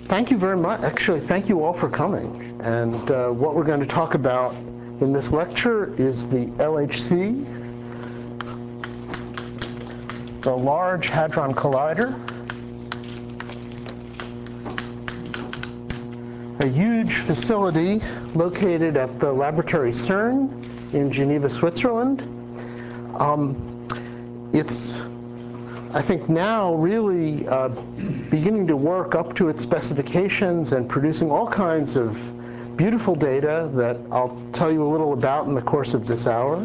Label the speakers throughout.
Speaker 1: Thank you very much. Actually, thank you all for coming. And what we're going to talk about in this lecture is the LHC, the Large Hadron Collider, a huge facility located at the laboratory CERN in Geneva, Switzerland. It's, I think, now really beginning to work up to its specifications and producing all kinds of beautiful data that I'll tell you a little about in the course of this hour.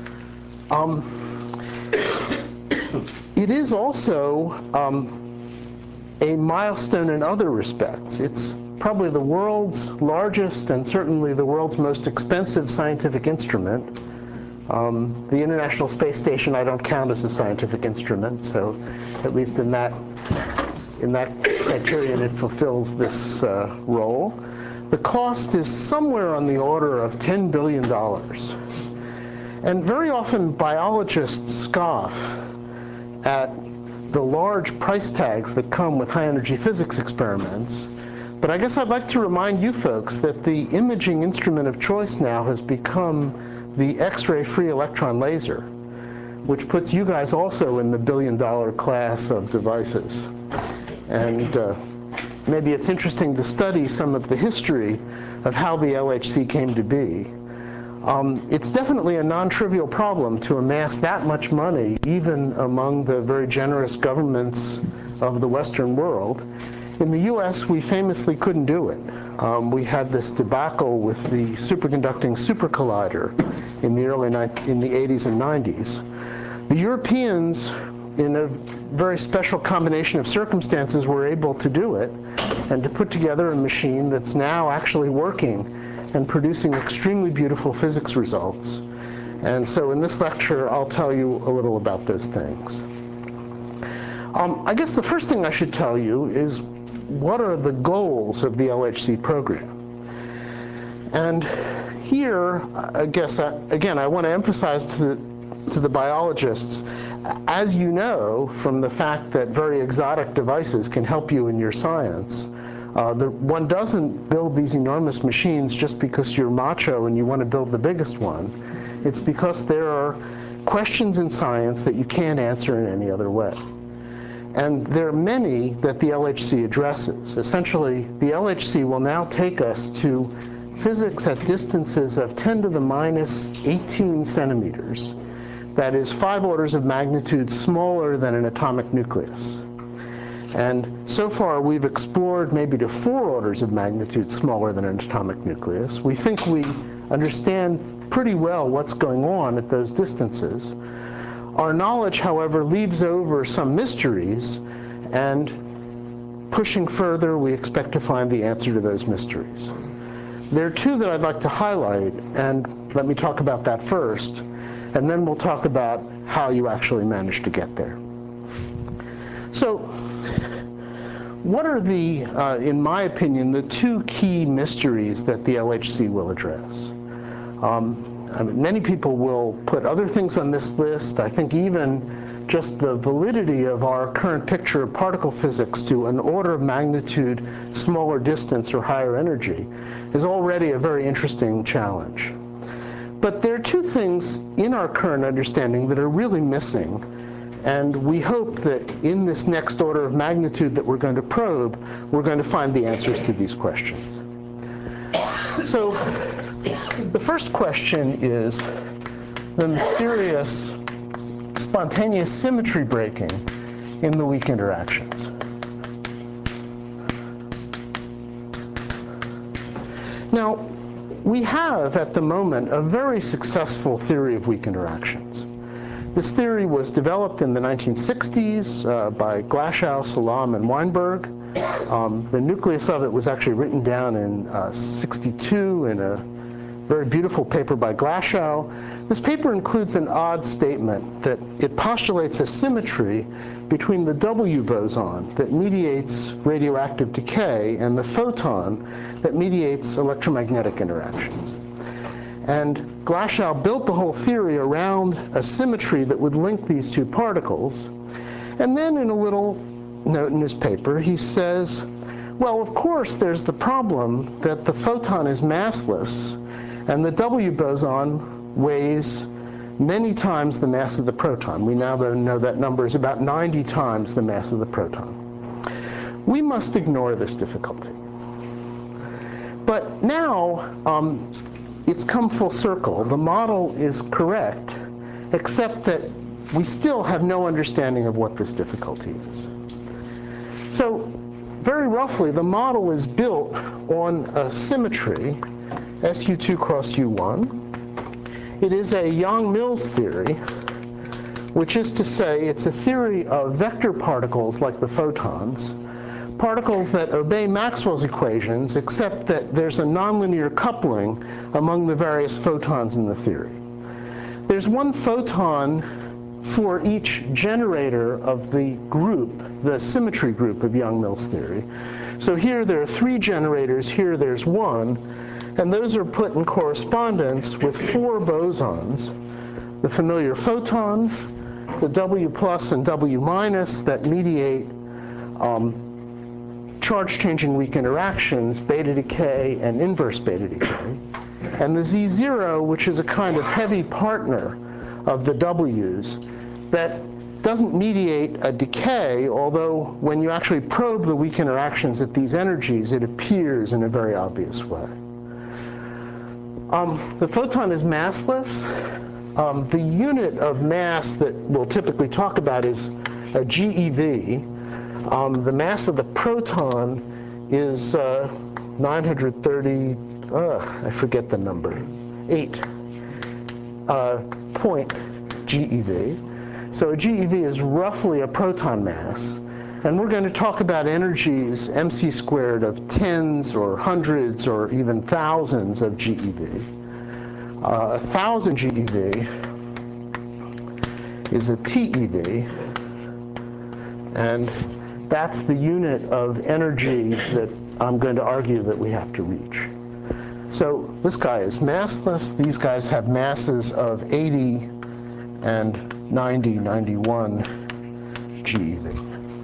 Speaker 1: It is also a milestone in other respects. It's probably the world's largest and certainly the world's most expensive scientific instrument. The International Space Station I don't count as a scientific instrument, so at least in that criterion it fulfills this role. The cost is somewhere on the order of $10 billion. And very often biologists scoff at the large price tags that come with high-energy physics experiments. But I guess I'd like to remind you folks that the imaging instrument of choice now has become the X-ray free electron laser, which puts you guys also in the billion-dollar class of devices. And maybe it's interesting to study some of the history of how the LHC came to be. It's definitely a non-trivial problem to amass that much money, even among the very generous governments of the Western world. In the US, we famously couldn't do it. We had this debacle with the superconducting super collider in the in the 80s and 90s. The Europeans, in a very special combination of circumstances, were able to do it and to put together a machine that's now actually working and producing extremely beautiful physics results. And so in this lecture, I'll tell you a little about those things. I guess the first thing I should tell you is what are the goals of the LHC program? And here, I guess, again, I want to emphasize to the biologists, as you know from the fact that very exotic devices can help you in your science, one doesn't build these enormous machines just because you're macho and you want to build the biggest one. It's because there are questions in science that you can't answer in any other way. And there are many that the LHC addresses. Essentially, the LHC will now take us to physics at distances of 10 to the minus 18 centimeters. That is 5 orders of magnitude smaller than an atomic nucleus. And so far, we've explored maybe to 4 orders of magnitude smaller than an atomic nucleus. We think we understand pretty well what's going on at those distances. Our knowledge, however, leaves over some mysteries, and pushing further, we expect to find the answer to those mysteries. There are 2 that I'd like to highlight, and let me talk about that first, and then we'll talk about how you actually managed to get there. So, what are the, in my opinion, the 2 key mysteries that the LHC will address? I mean, many people will put other things on this list. I think even just the validity of our current picture of particle physics to an order of magnitude smaller distance or higher energy is already a very interesting challenge. But there are 2 things in our current understanding that are really missing. And we hope that in this next order of magnitude that we're going to probe, we're going to find the answers to these questions. So the first question is the mysterious spontaneous symmetry breaking in the weak interactions. Now, we have at the moment a very successful theory of weak interactions. This theory was developed in the 1960s by Glashow, Salam, and Weinberg. The nucleus of it was actually written down in '62 in a very beautiful paper by Glashow. This paper includes an odd statement that it postulates a symmetry between the W boson that mediates radioactive decay and the photon that mediates electromagnetic interactions. And Glashow built the whole theory around a symmetry that would link these 2 particles. And then in a little note in his paper, he says, Well, of course, there's the problem that the photon is massless, and the W boson weighs many times the mass of the proton. We now know that number is about 90 times the mass of the proton. We must ignore this difficulty. But now it's come full circle. The model is correct, except that we still have no understanding of what this difficulty is. So very roughly, the model is built on a symmetry, SU2 cross U1. It is a Yang-Mills theory, which is to say it's a theory of vector particles like the photons, particles that obey Maxwell's equations, except that there's a nonlinear coupling among the various photons in the theory. There's one photon for each generator of the group, the symmetry group of Yang-Mills theory. So here there are 3 generators, here there's 1, and those are put in correspondence with 4 bosons, the familiar photon, the W plus and W minus that mediate charge-changing weak interactions, beta decay and inverse beta decay, and the Z0, which is a kind of heavy partner of the W's that doesn't mediate a decay, although when you actually probe the weak interactions at these energies, it appears in a very obvious way. The photon is massless. The unit of mass that we'll typically talk about is a GeV. The mass of the proton is 930, I forget the number, 8 point GeV. So a GeV is roughly a proton mass. And we're going to talk about energies mc squared of tens or hundreds or even thousands of GeV. 1,000 GeV is a TeV, and that's the unit of energy that I'm going to argue that we have to reach. So this guy is massless. These guys have masses of 80 and 90, 91 GeV.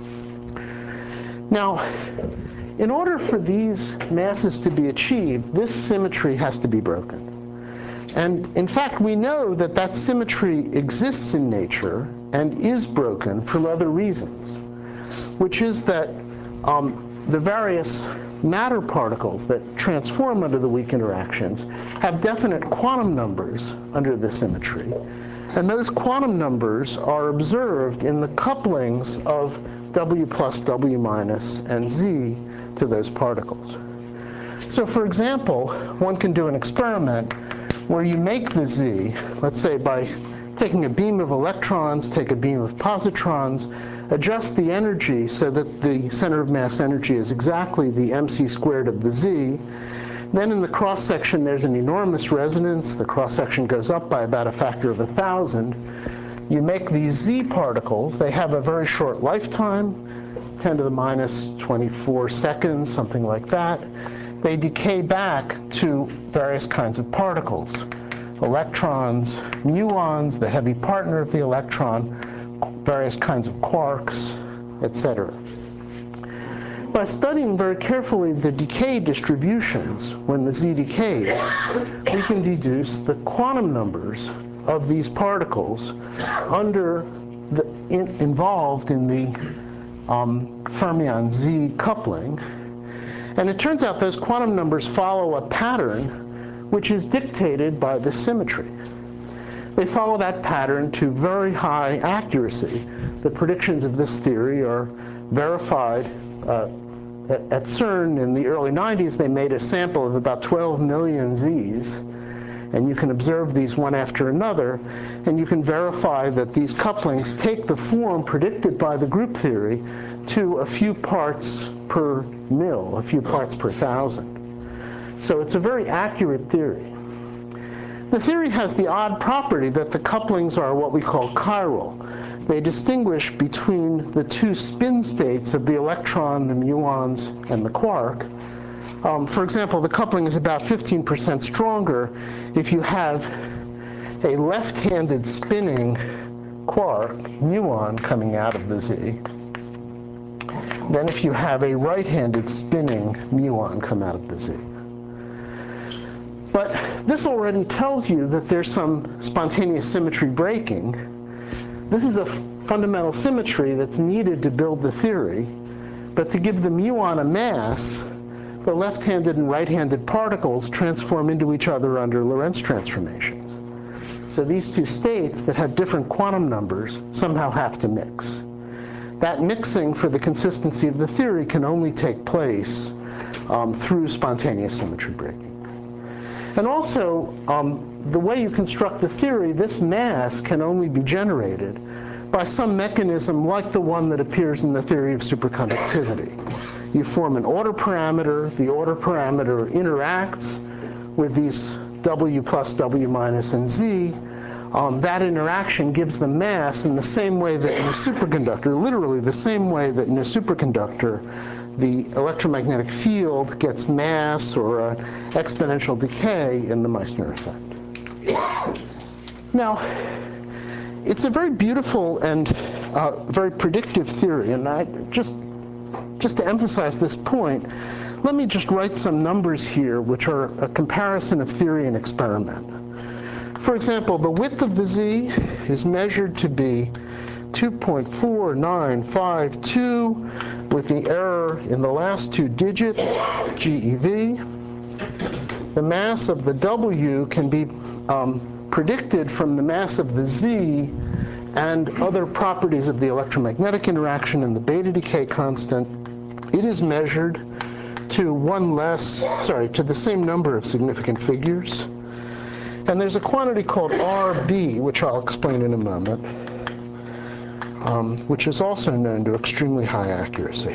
Speaker 1: Now, in order for these masses to be achieved, this symmetry has to be broken. And in fact, we know that that symmetry exists in nature and is broken for other reasons, which is that the various matter particles that transform under the weak interactions have definite quantum numbers under the symmetry. And those quantum numbers are observed in the couplings of W plus, W minus, and Z to those particles. So for example, one can do an experiment where you make the Z, let's say by taking a beam of electrons, take a beam of positrons, adjust the energy so that the center of mass energy is exactly the mc squared of the Z. Then in the cross-section, there's an enormous resonance. The cross-section goes up by about a factor of 1,000. You make these Z particles. They have a very short lifetime, 10 to the minus 24 seconds, something like that. They decay back to various kinds of particles, electrons, muons, the heavy partner of the electron, various kinds of quarks, etc. By studying very carefully the decay distributions when the Z decays, we can deduce the quantum numbers of these particles involved in the fermion Z coupling. And it turns out those quantum numbers follow a pattern which is dictated by the symmetry. They follow that pattern to very high accuracy. The predictions of this theory are verified at CERN in the early 90s. They made a sample of about 12 million Zs. And you can observe these one after another. And you can verify that these couplings take the form predicted by the group theory to a few parts per mil, a few parts per thousand. So it's a very accurate theory. The theory has the odd property that the couplings are what we call chiral. They distinguish between the two spin states of the electron, the muons, and the quark. For example, the coupling is about 15% stronger if you have a left-handed spinning quark, muon, coming out of the Z, than if you have a right-handed spinning muon come out of the Z. But this already tells you that there's some spontaneous symmetry breaking. This is a fundamental symmetry that's needed to build the theory. But to give the muon a mass, the left-handed and right-handed particles transform into each other under Lorentz transformations. So these two states that have different quantum numbers somehow have to mix. That mixing for the consistency of the theory can only take place through spontaneous symmetry breaking. And also, the way you construct the theory, this mass can only be generated by some mechanism like the one that appears in the theory of superconductivity. You form an order parameter. The order parameter interacts with these W plus, W minus, and Z. That interaction gives the mass in the same way that in a superconductor, literally the same way that in a superconductor, the electromagnetic field gets mass or exponential decay in the Meissner effect. Now, it's a very beautiful and very predictive theory, and just to emphasize this point, let me just write some numbers here, which are a comparison of theory and experiment. For example, the width of the Z is measured to be 2.4952 with the error in the last two digits, GeV. The mass of the W can be predicted from the mass of the Z and other properties of the electromagnetic interaction and the beta decay constant. It is measured to to the same number of significant figures. And there's a quantity called RB, which I'll explain in a moment, which is also known to extremely high accuracy.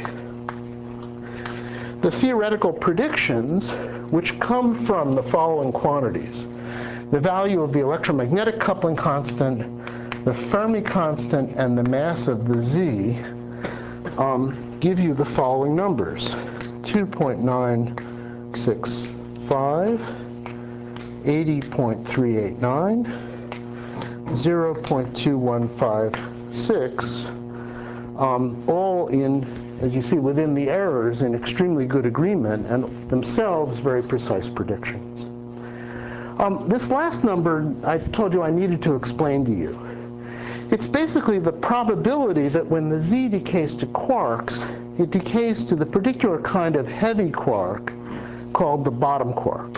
Speaker 1: The theoretical predictions, which come from the following quantities: the value of the electromagnetic coupling constant, the Fermi constant, and the mass of the Z, give you the following numbers: 2.965, 80.389, 0.2156, all in, as you see, within the errors in extremely good agreement, and themselves very precise predictions. This last number, I told you I needed to explain to you. It's basically the probability that when the Z decays to quarks, it decays to the particular kind of heavy quark called the bottom quark.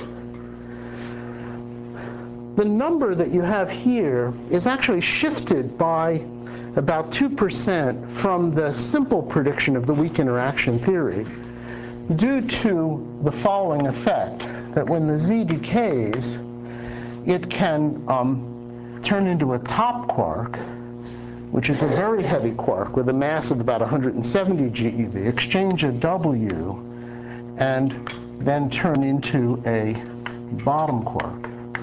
Speaker 1: The number that you have here is actually shifted by about 2% from the simple prediction of the weak interaction theory due to the following effect, that when the Z decays, it can turn into a top quark, which is a very heavy quark with a mass of about 170 GeV, exchange a W, and then turn into a bottom quark.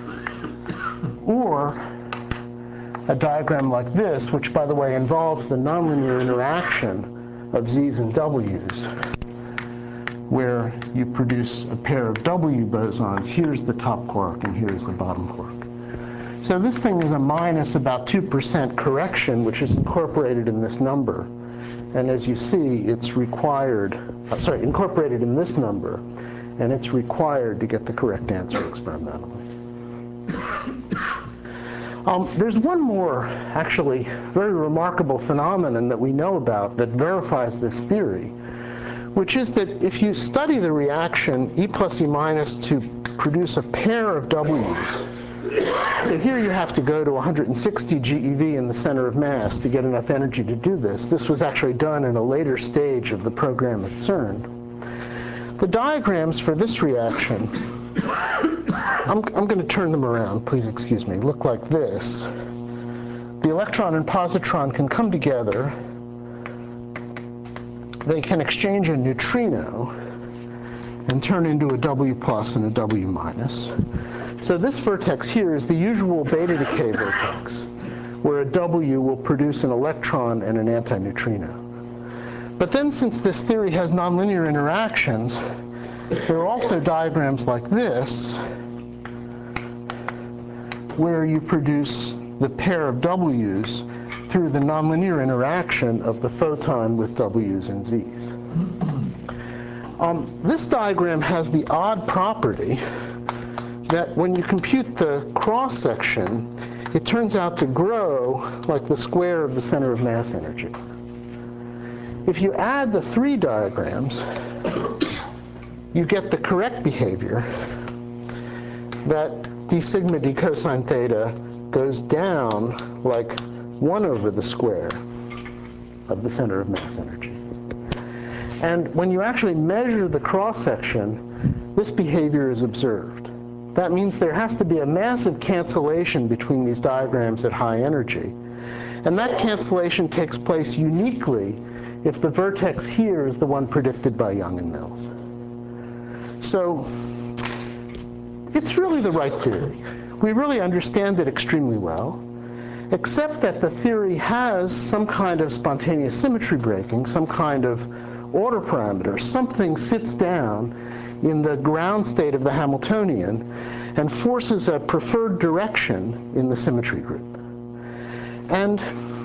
Speaker 1: Or a diagram like this, which, by the way, involves the nonlinear interaction of Z's and W's, where you produce a pair of W bosons. Here's the top quark, and here's the bottom quark. So this thing is a minus about 2% correction, which is incorporated in this number. And as you see, it's incorporated in this number, and it's required to get the correct answer experimentally. There's one more, actually, very remarkable phenomenon that we know about that verifies this theory, which is that if you study the reaction E plus E minus to produce a pair of W's, so here you have to go to 160 GeV in the center of mass to get enough energy to do this. This was actually done in a later stage of the program at CERN. The diagrams for this reaction, I'm going to turn them around, please excuse me, look like this. The electron and positron can come together. They can exchange a neutrino and turn into a W plus and a W minus. So this vertex here is the usual beta decay vertex, where a W will produce an electron and an antineutrino. But then, since this theory has nonlinear interactions, there are also diagrams like this, where you produce the pair of W's through the nonlinear interaction of the photon with W's and Z's. This diagram has the odd property that when you compute the cross-section, it turns out to grow like the square of the center of mass energy. If you add the three diagrams, you get the correct behavior, that d sigma d cosine theta goes down like 1 over the square of the center of mass energy. And when you actually measure the cross-section, this behavior is observed. That means there has to be a massive cancellation between these diagrams at high energy. And that cancellation takes place uniquely if the vertex here is the one predicted by Young and Mills. So it's really the right theory. We really understand it extremely well, except that the theory has some kind of spontaneous symmetry breaking, some kind of order parameter. Something sits down in the ground state of the Hamiltonian and forces a preferred direction in the symmetry group. And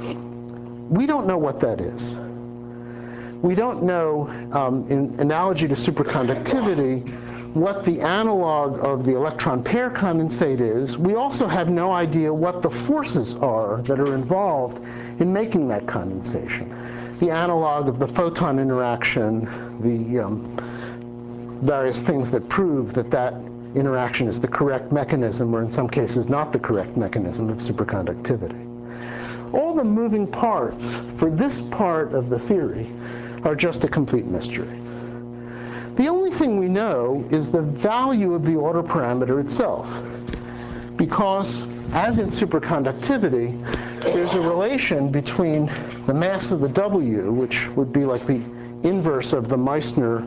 Speaker 1: we don't know what that is. We don't know, in analogy to superconductivity, what the analog of the electron pair condensate is. We also have no idea what the forces are that are involved in making that condensation. The analog of the photon interaction, the various things that prove that that interaction is the correct mechanism, or in some cases not the correct mechanism of superconductivity. All the moving parts for this part of the theory are just a complete mystery. The only thing we know is the value of the order parameter itself, because as in superconductivity, there's a relation between the mass of the W, which would be like the inverse of the Meissner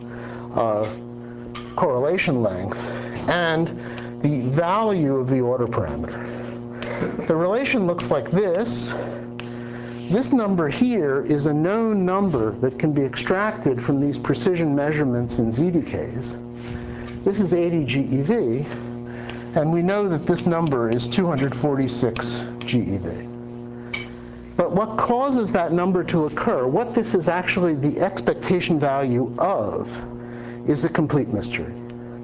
Speaker 1: correlation length, and the value of the order parameter. The relation looks like this. This number here is a known number that can be extracted from these precision measurements in z-decays. This is 80 GeV, and we know that this number is 246 GeV. But what causes that number to occur, what this is actually the expectation value of, is a complete mystery.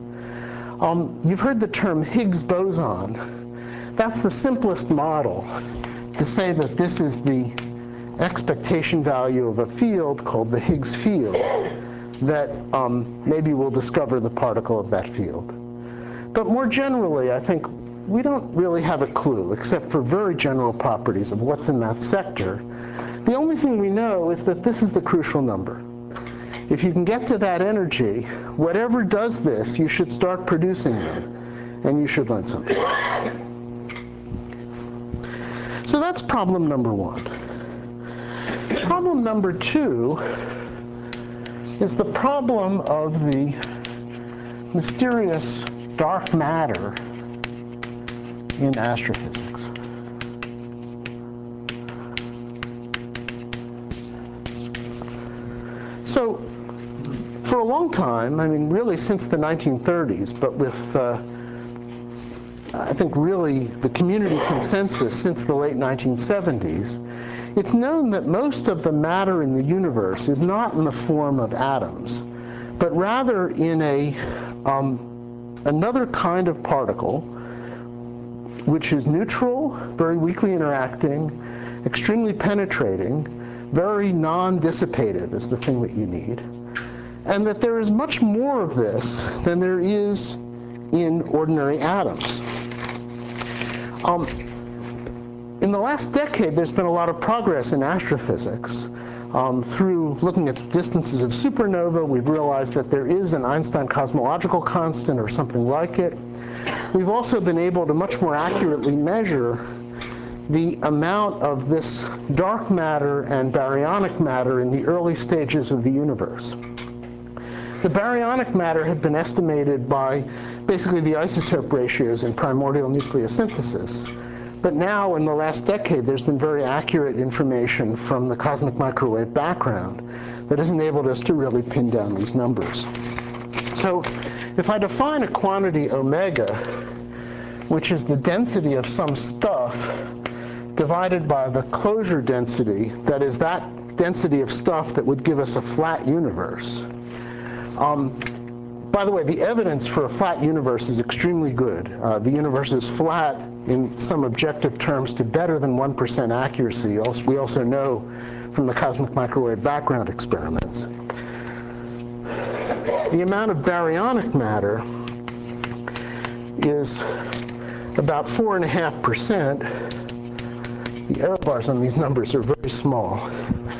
Speaker 1: You've heard the term Higgs boson. That's the simplest model to say that this is the expectation value of a field called the Higgs field, that maybe we'll discover the particle of that field. But more generally, I think we don't really have a clue, except for very general properties of what's in that sector. The only thing we know is that this is the crucial number. If you can get to that energy, whatever does this, you should start producing them, and you should learn something. So that's problem number one. Problem number two is the problem of the mysterious dark matter in astrophysics. So for a long time, I mean, really since the 1930s, but with, I think, really the community consensus since the late 1970s, it's known that most of the matter in the universe is not in the form of atoms, but rather in another kind of particle, which is neutral, very weakly interacting, extremely penetrating, very non-dissipative is the thing that you need, and that there is much more of this than there is in ordinary atoms. In the last decade, there's been a lot of progress in astrophysics. Through looking at the distances of supernova, we've realized that there is an Einstein cosmological constant or something like it. We've also been able to much more accurately measure the amount of this dark matter and baryonic matter in the early stages of the universe. The baryonic matter had been estimated by basically the isotope ratios in primordial nucleosynthesis. But now, in the last decade, there's been very accurate information from the cosmic microwave background that has enabled us to really pin down these numbers. So if I define a quantity omega, which is the density of some stuff divided by the closure density, that is that density of stuff that would give us a flat universe, By the way, the evidence for a flat universe is extremely good. The universe is flat in some objective terms to better than 1% accuracy. We also know from the cosmic microwave background experiments. The amount of baryonic matter is about 4.5%. The error bars on these numbers are very small.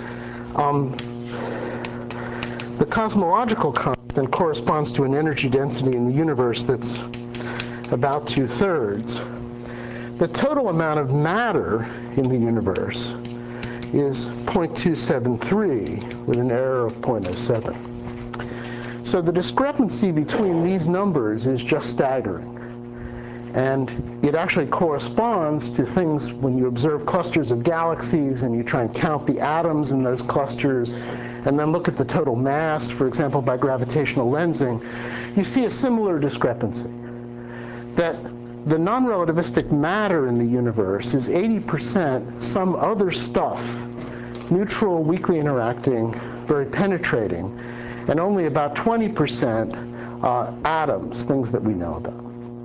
Speaker 1: The cosmological constant corresponds to an energy density in the universe that's about 2/3. The total amount of matter in the universe is 0.273 with an error of 0.07. So the discrepancy between these numbers is just staggering. And it actually corresponds to things when you observe clusters of galaxies and you try and count the atoms in those clusters and then look at the total mass, for example, by gravitational lensing, you see a similar discrepancy. That the non-relativistic matter in the universe is 80% some other stuff, neutral, weakly interacting, very penetrating, and only about 20% atoms, things that we know about.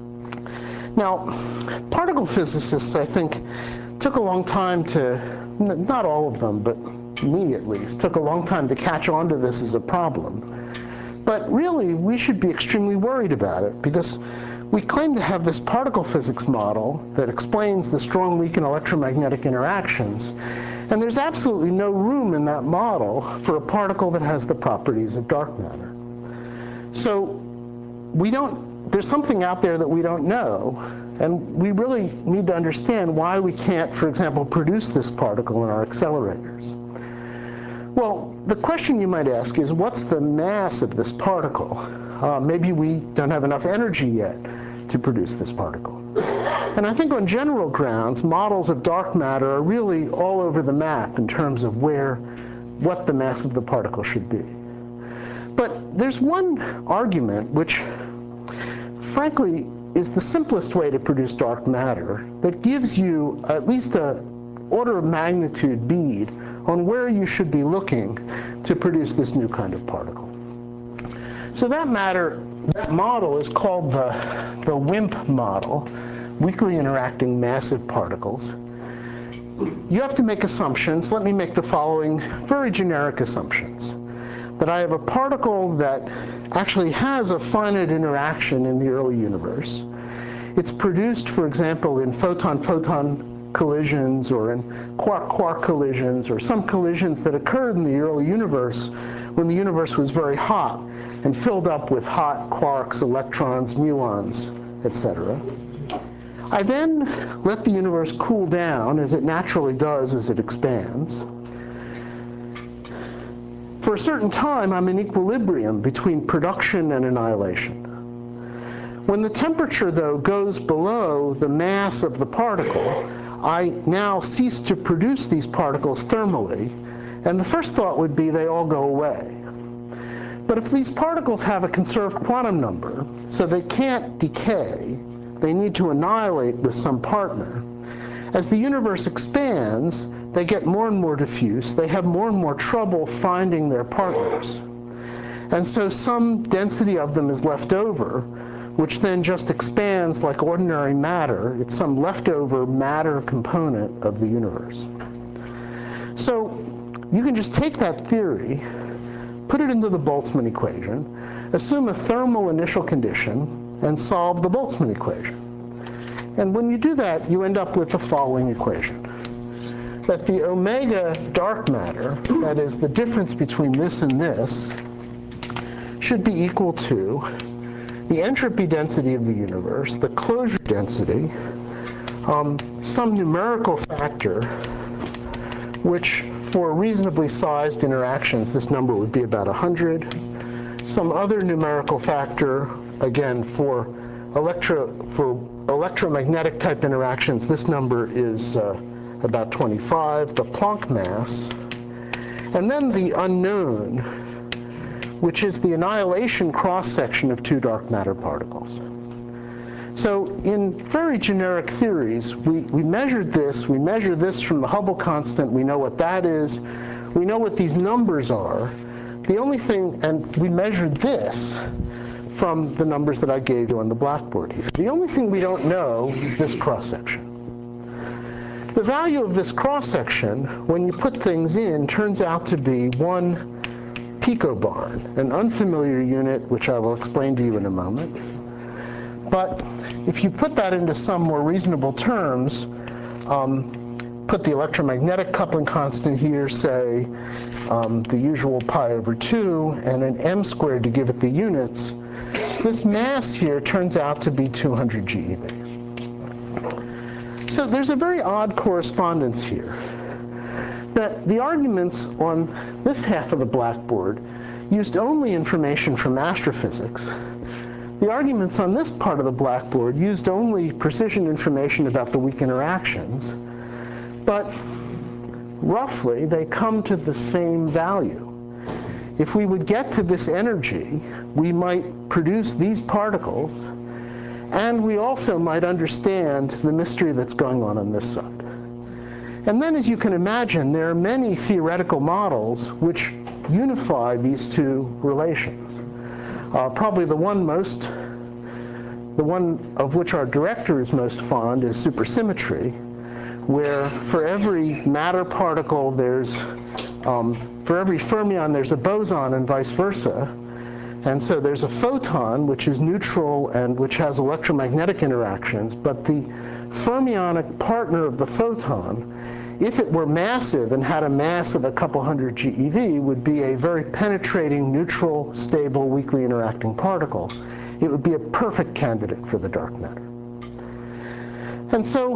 Speaker 1: Now, particle physicists, I think, took a long time to, not all of them, but me at least, took a long time to catch on to this as a problem. But really, we should be extremely worried about it, because we claim to have this particle physics model that explains the strong, weak, and electromagnetic interactions. And there's absolutely no room in that model for a particle that has the properties of dark matter. So there's something out there that we don't know, and we really need to understand why we can't, for example, produce this particle in our accelerators. Well, the question you might ask is, what's the mass of this particle? Maybe we don't have enough energy yet to produce this particle. And I think on general grounds, models of dark matter are really all over the map in terms of what the mass of the particle should be. But there's one argument which, frankly, is the simplest way to produce dark matter that gives you at least an order of magnitude bead on where you should be looking to produce this new kind of particle. So that model is called the WIMP model, weakly interacting massive particles. You have to make assumptions. Let me make the following very generic assumptions. That I have a particle that actually has a finite interaction in the early universe. It's produced, for example, in photon-photon collisions or in quark-quark collisions or some collisions that occurred in the early universe when the universe was very hot and filled up with hot quarks, electrons, muons, etc. I then let the universe cool down, as it naturally does as it expands. For a certain time, I'm in equilibrium between production and annihilation. When the temperature, though, goes below the mass of the particle, I now cease to produce these particles thermally, and the first thought would be they all go away. But if these particles have a conserved quantum number, so they can't decay, they need to annihilate with some partner, as the universe expands, they get more and more diffuse. They have more and more trouble finding their partners. And so some density of them is left over, which then just expands like ordinary matter. It's some leftover matter component of the universe. So you can just take that theory, put it into the Boltzmann equation, assume a thermal initial condition, and solve the Boltzmann equation. And when you do that, you end up with the following equation. That the omega dark matter, that is the difference between this and this, should be equal to the entropy density of the universe, the closure density, some numerical factor, which for reasonably sized interactions, this number would be about 100. Some other numerical factor, again, for electromagnetic type interactions, this number is about 25, the Planck mass, and then the unknown, which is the annihilation cross-section of two dark matter particles. So in very generic theories, we measured this. We measure this from the Hubble constant. We know what that is. We know what these numbers are. the only thing, and we measured this from the numbers that I gave you on the blackboard here. The only thing we don't know is this cross-section. The value of this cross-section, when you put things in, turns out to be 1 picobarn, an unfamiliar unit, which I will explain to you in a moment. But if you put that into some more reasonable terms, put the electromagnetic coupling constant here, say the usual pi/2, and an m squared to give it the units, this mass here turns out to be 200 GeV. So there's a very odd correspondence here, that the arguments on this half of the blackboard used only information from astrophysics. The arguments on this part of the blackboard used only precision information about the weak interactions, but roughly they come to the same value. If we would get to this energy, we might produce these particles, and we also might understand the mystery that's going on this side. And then, as you can imagine, there are many theoretical models which unify these two relations. Probably the one of which our director is most fond is supersymmetry, where for every matter particle for every fermion there's a boson and vice versa. And so there's a photon, which is neutral and which has electromagnetic interactions, but the fermionic partner of the photon, if it were massive and had a mass of a couple hundred GeV, would be a very penetrating, neutral, stable, weakly interacting particle. It would be a perfect candidate for the dark matter. And so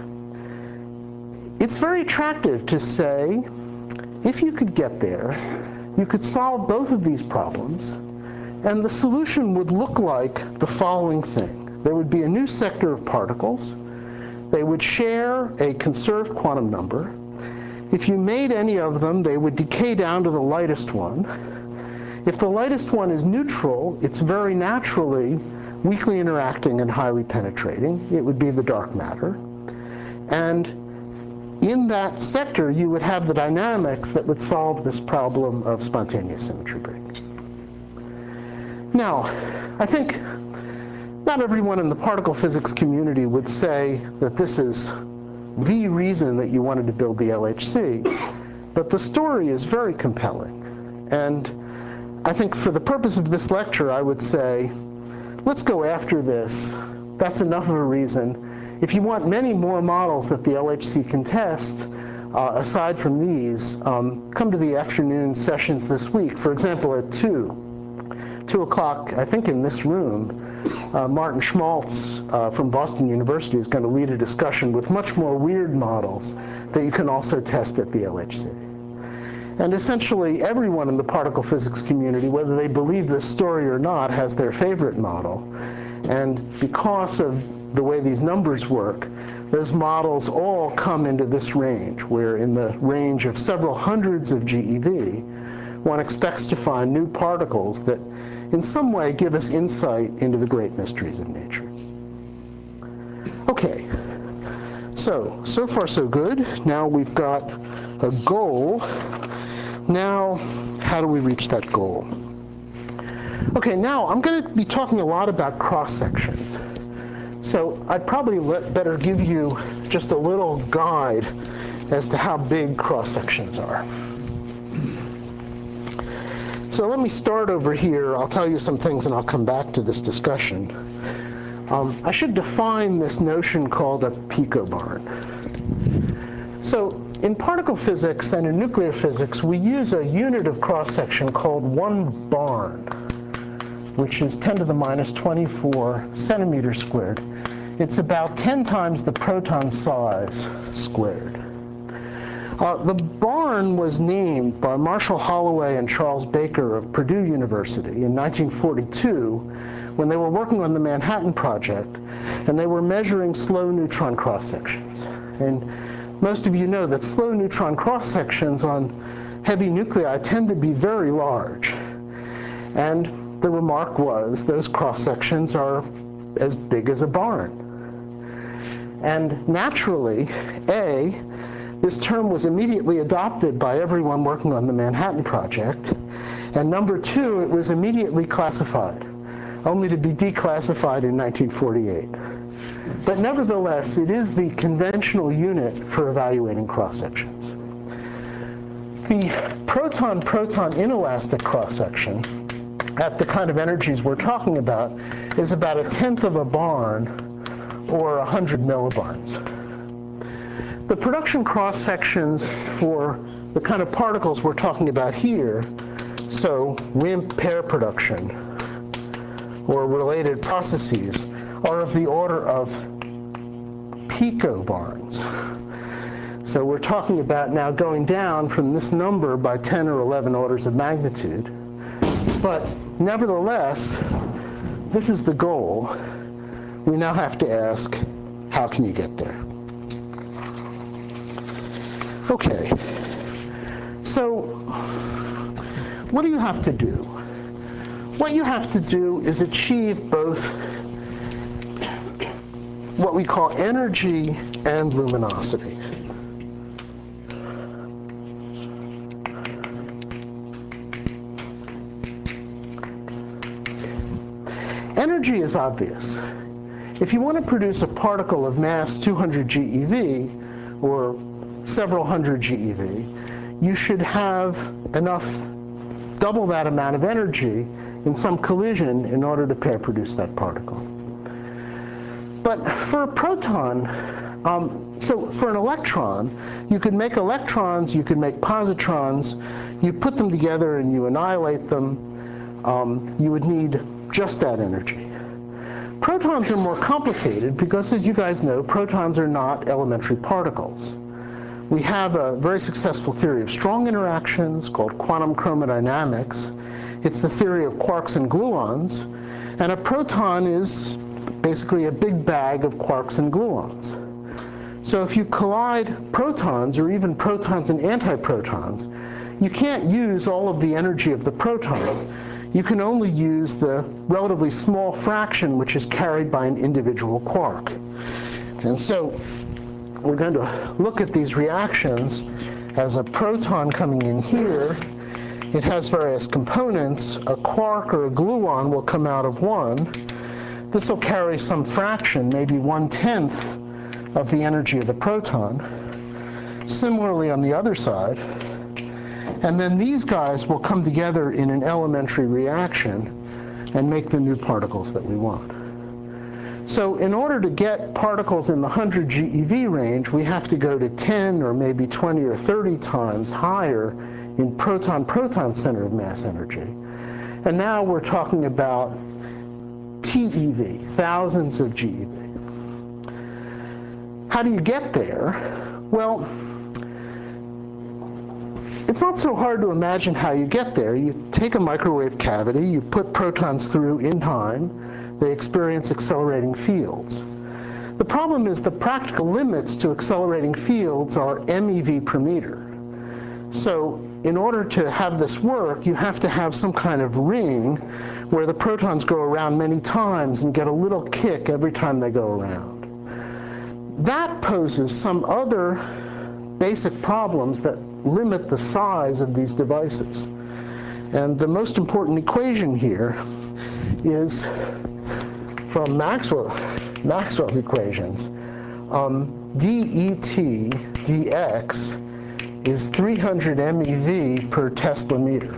Speaker 1: it's very attractive to say, if you could get there, you could solve both of these problems, and the solution would look like the following thing. There would be a new sector of particles. They would share a conserved quantum number. If you made any of them, they would decay down to the lightest one. If the lightest one is neutral, it's very naturally weakly interacting and highly penetrating. It would be the dark matter. And in that sector, you would have the dynamics that would solve this problem of spontaneous symmetry break. Now, I think not everyone in the particle physics community would say that this is the reason that you wanted to build the LHC, but the story is very compelling. And I think for the purpose of this lecture, I would say, let's go after this. That's enough of a reason. If you want many more models that the LHC can test, aside from these, come to the afternoon sessions this week. For example, at 2 o'clock, I think in this room, Martin Schmaltz from Boston University is going to lead a discussion with much more weird models that you can also test at the LHC. And essentially, everyone in the particle physics community, whether they believe this story or not, has their favorite model. And because of the way these numbers work, those models all come into this range, where in the range of several hundreds of GeV, one expects to find new particles that in some way give us insight into the great mysteries of nature. Okay, so far so good. Now we've got a goal. Now, how do we reach that goal? Okay, now I'm going to be talking a lot about cross-sections. So I'd probably better give you just a little guide as to how big cross-sections are. So let me start over here. I'll tell you some things, and I'll come back to this discussion. I should define this notion called a picobarn. So in particle physics and in nuclear physics, we use a unit of cross-section called 1 barn, which is 10 to the minus 24 centimeters squared. It's about 10 times the proton size squared. The barn was named by Marshall Holloway and Charles Baker of Purdue University in 1942 when they were working on the Manhattan Project, and they were measuring slow neutron cross-sections. And most of you know that slow neutron cross-sections on heavy nuclei tend to be very large. And the remark was, those cross-sections are as big as a barn. And naturally, this term was immediately adopted by everyone working on the Manhattan Project. And number two, it was immediately classified, only to be declassified in 1948. But nevertheless, it is the conventional unit for evaluating cross-sections. The proton-proton inelastic cross-section at the kind of energies we're talking about is about 1/10 of a barn, or 100 millibarns. The production cross-sections for the kind of particles we're talking about here, so WIMP pair production or related processes, are of the order of picobarns. So we're talking about now going down from this number by 10 or 11 orders of magnitude. But nevertheless, this is the goal. We now have to ask, how can you get there? Okay, so what do you have to do? What you have to do is achieve both what we call energy and luminosity. Energy is obvious. If you want to produce a particle of mass 200 GeV, or several hundred GeV, you should have enough, double that amount of energy in some collision in order to pair produce that particle. But for a proton, so for an electron, you can make electrons, you can make positrons, you put them together and you annihilate them, you would need just that energy. Protons are more complicated because, as you guys know, protons are not elementary particles. We have a very successful theory of strong interactions called quantum chromodynamics. It's the theory of quarks and gluons, and a proton is basically a big bag of quarks and gluons. So if you collide protons, or even protons and antiprotons, you can't use all of the energy of the proton. You can only use the relatively small fraction which is carried by an individual quark. And so we're going to look at these reactions as a proton coming in here. It has various components. A quark or a gluon will come out of one. This will carry some fraction, maybe 1/10 of the energy of the proton. Similarly on the other side. And then these guys will come together in an elementary reaction and make the new particles that we want. So in order to get particles in the 100 GeV range, we have to go to 10 or maybe 20 or 30 times higher in proton-proton center of mass energy. And now we're talking about TeV, thousands of GeV. How do you get there? Well, it's not so hard to imagine how you get there. You take a microwave cavity, you put protons through in time, they experience accelerating fields. The problem is the practical limits to accelerating fields are MeV per meter. So in order to have this work, you have to have some kind of ring where the protons go around many times and get a little kick every time they go around. That poses some other basic problems that limit the size of these devices. And the most important equation here is from Maxwell's equations. DET dx is 300 MeV per Tesla meter.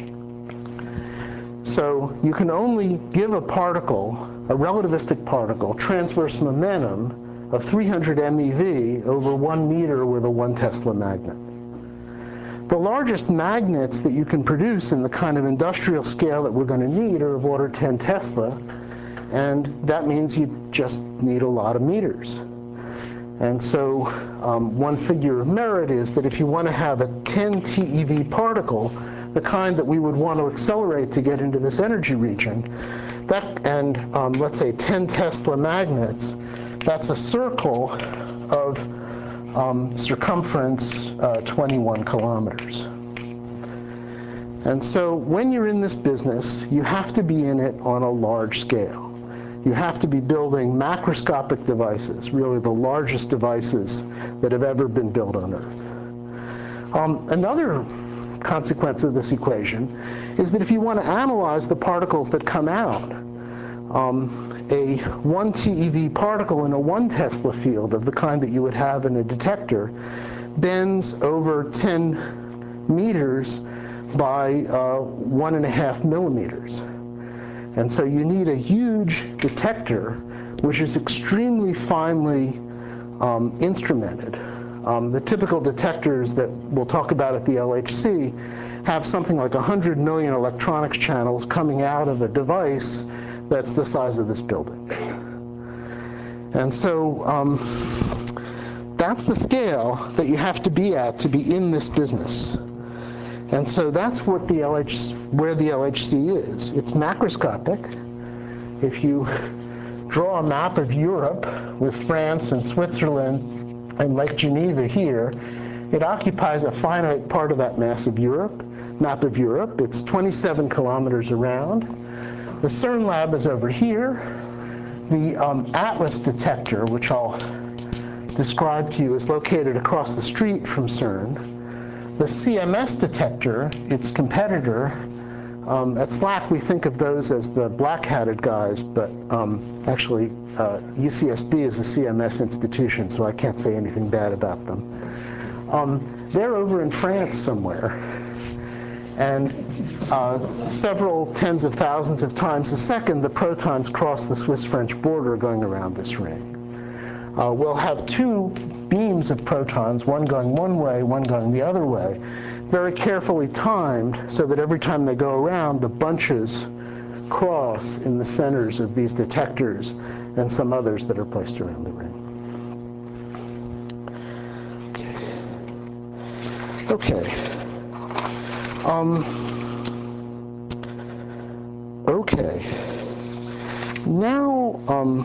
Speaker 1: So you can only give a particle, a relativistic particle, transverse momentum of 300 MeV over 1 meter with a 1 Tesla magnet. The largest magnets that you can produce in the kind of industrial scale that we're going to need are of order 10 Tesla, and that means you just need a lot of meters. And so one figure of merit is that if you want to have a 10 TeV particle, the kind that we would want to accelerate to get into this energy region, let's say 10 Tesla magnets, that's a circle of circumference 21 kilometers. And so when you're in this business, you have to be in it on a large scale. You have to be building macroscopic devices, really the largest devices that have ever been built on Earth. Another consequence of this equation is that if you want to analyze the particles that come out, a 1 TeV particle in a 1 Tesla field of the kind that you would have in a detector bends over 10 meters by 1.5 millimeters. And so you need a huge detector which is extremely finely instrumented. The typical detectors that we'll talk about at the LHC have something like 100 million electronics channels coming out of a device that's the size of this building. And so that's the scale that you have to be at to be in this business. And so that's what where the LHC is. It's macroscopic. If you draw a map of Europe with France and Switzerland and Lake Geneva here, it occupies a finite part of that map of Europe. It's 27 kilometers around. The CERN lab is over here. The ATLAS detector, which I'll describe to you, is located across the street from CERN. The CMS detector, its competitor, at SLAC we think of those as the black-hatted guys, but actually UCSB is a CMS institution, so I can't say anything bad about them. They're over in France somewhere. And several tens of thousands of times a second, the protons cross the Swiss-French border going around this ring. We'll have two beams of protons, one going one way, one going the other way, very carefully timed so that every time they go around, the bunches cross in the centers of these detectors and some others that are placed around the ring. Okay. Okay. Now,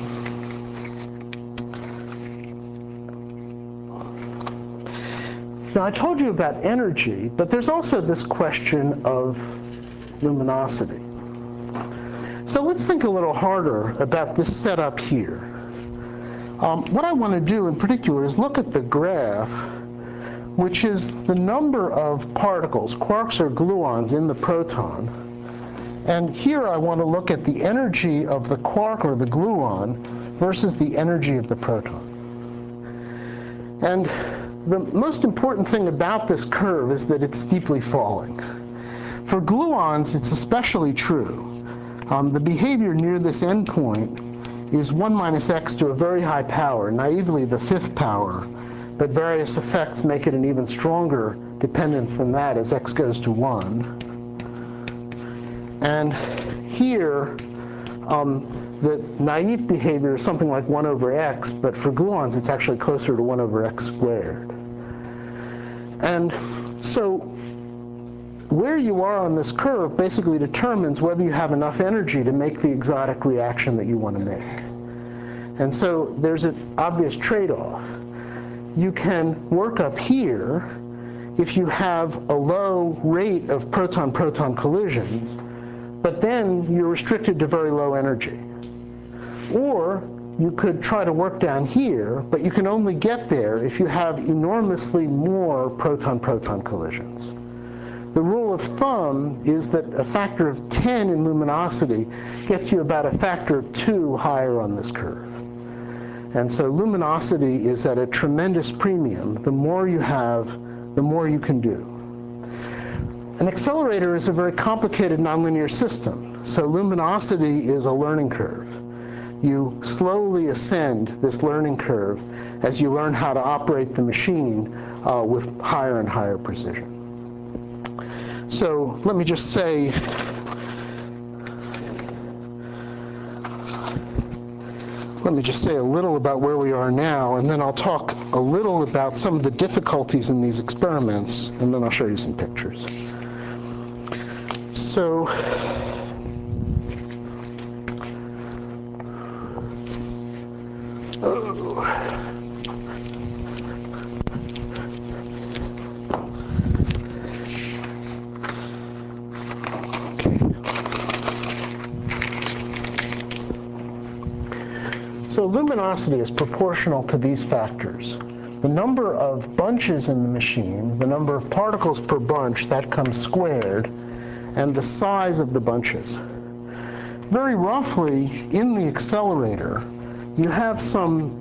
Speaker 1: now I told you about energy, but there's also this question of luminosity. So let's think a little harder about this setup here. What I want to do in particular is look at the graph, which is the number of particles, quarks or gluons, in the proton. And here I want to look at the energy of the quark or the gluon versus the energy of the proton. And the most important thing about this curve is that it's steeply falling. For gluons, it's especially true. The behavior near this endpoint is 1 minus x to a very high power, naively the 5th power, but various effects make it an even stronger dependence than that as x goes to 1. And here, the naive behavior is something like 1 over x, but for gluons, it's actually closer to 1 over x squared. And so where you are on this curve basically determines whether you have enough energy to make the exotic reaction that you want to make. And so there's an obvious trade-off. You can work up here if you have a low rate of proton-proton collisions, but then you're restricted to very low energy. Or you could try to work down here, but you can only get there if you have enormously more proton-proton collisions. The rule of thumb is that a factor of 10 in luminosity gets you about a factor of 2 higher on this curve. And so luminosity is at a tremendous premium. The more you have, the more you can do. An accelerator is a very complicated nonlinear system. So luminosity is a learning curve. You slowly ascend this learning curve as you learn how to operate the machine with higher and higher precision. So let me just say, a little about where we are now, and then I'll talk a little about some of the difficulties in these experiments, and then I'll show you some pictures. So, So luminosity is proportional to these factors. the number of bunches in the machine, the number of particles per bunch, that comes squared, and the size of the bunches. Very roughly, in the accelerator, you have some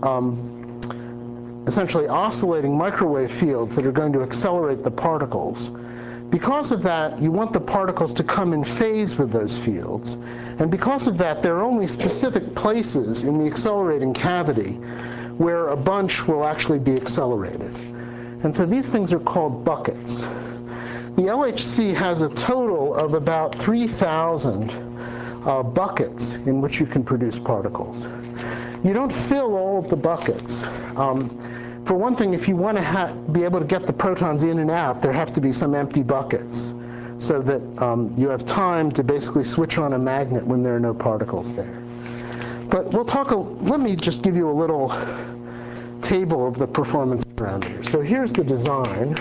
Speaker 1: essentially oscillating microwave fields that are going to accelerate the particles. Because of that, you want the particles to come in phase with those fields. And because of that, there are only specific places in the accelerating cavity where a bunch will actually be accelerated. And so these things are called buckets. The LHC has a total of about 3,000 buckets in which you can produce particles. You don't fill all of the buckets. For one thing, if you want to be able to get the protons in and out, there have to be some empty buckets so that you have time to basically switch on a magnet when there are no particles there. But let me just give you a little table of the performance parameters. So here's the design.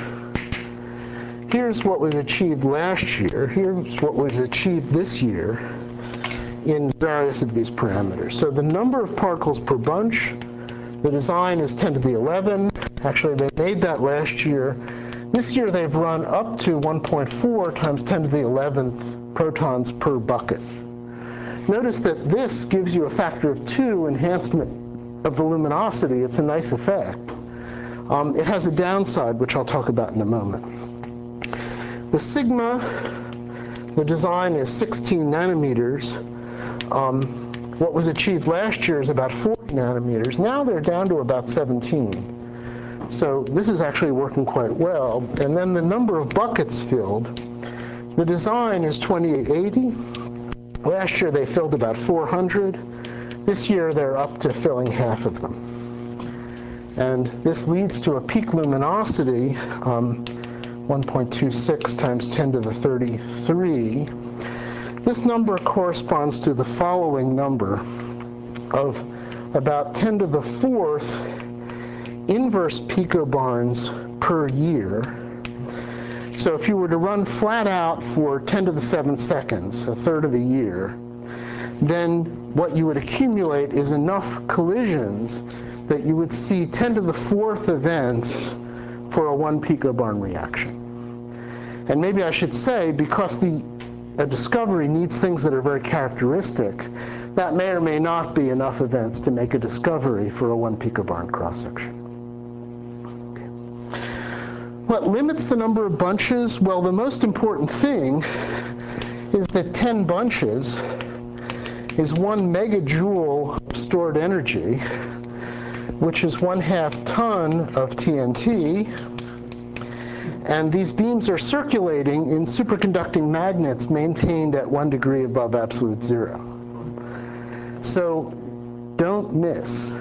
Speaker 1: Here's what was achieved last year. Here's what was achieved this year in various of these parameters. So the number of particles per bunch, the design is 10 to the 11. Actually, they made that last year. This year, they've run up to 1.4 times 10 to the 11th protons per bucket. Notice that this gives you a factor of 2 enhancement of the luminosity. It's a nice effect. It has a downside, which I'll talk about in a moment. The sigma, the design is 16 nanometers. What was achieved last year is about 40 nanometers. Now they're down to about 17. So this is actually working quite well. And then the number of buckets filled, the design is 2880. Last year they filled about 400. This year they're up to filling half of them. And this leads to a peak luminosity, 1.26 times 10 to the 33. This number corresponds to the following number of about 10 to the 4th inverse picobarns per year. So if you were to run flat out for 10 to the 7th seconds, a third of a year, then what you would accumulate is enough collisions that you would see 10 to the 4th events for a 1 picobarn reaction. And maybe I should say, because a discovery needs things that are very characteristic, that may or may not be enough events to make a discovery for a 1 picobarn cross-section. Okay. What limits the number of bunches? Well, the most important thing is that 10 bunches is 1 megajoule of stored energy, which is 1/2 ton of TNT. And these beams are circulating in superconducting magnets maintained at 1 degree above absolute zero. So don't miss.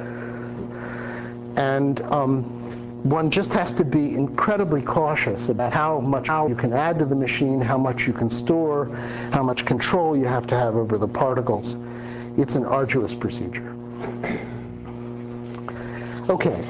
Speaker 1: And one just has to be incredibly cautious about how much you can add to the machine, how much you can store, how much control you have to have over the particles. It's an arduous procedure. Okay.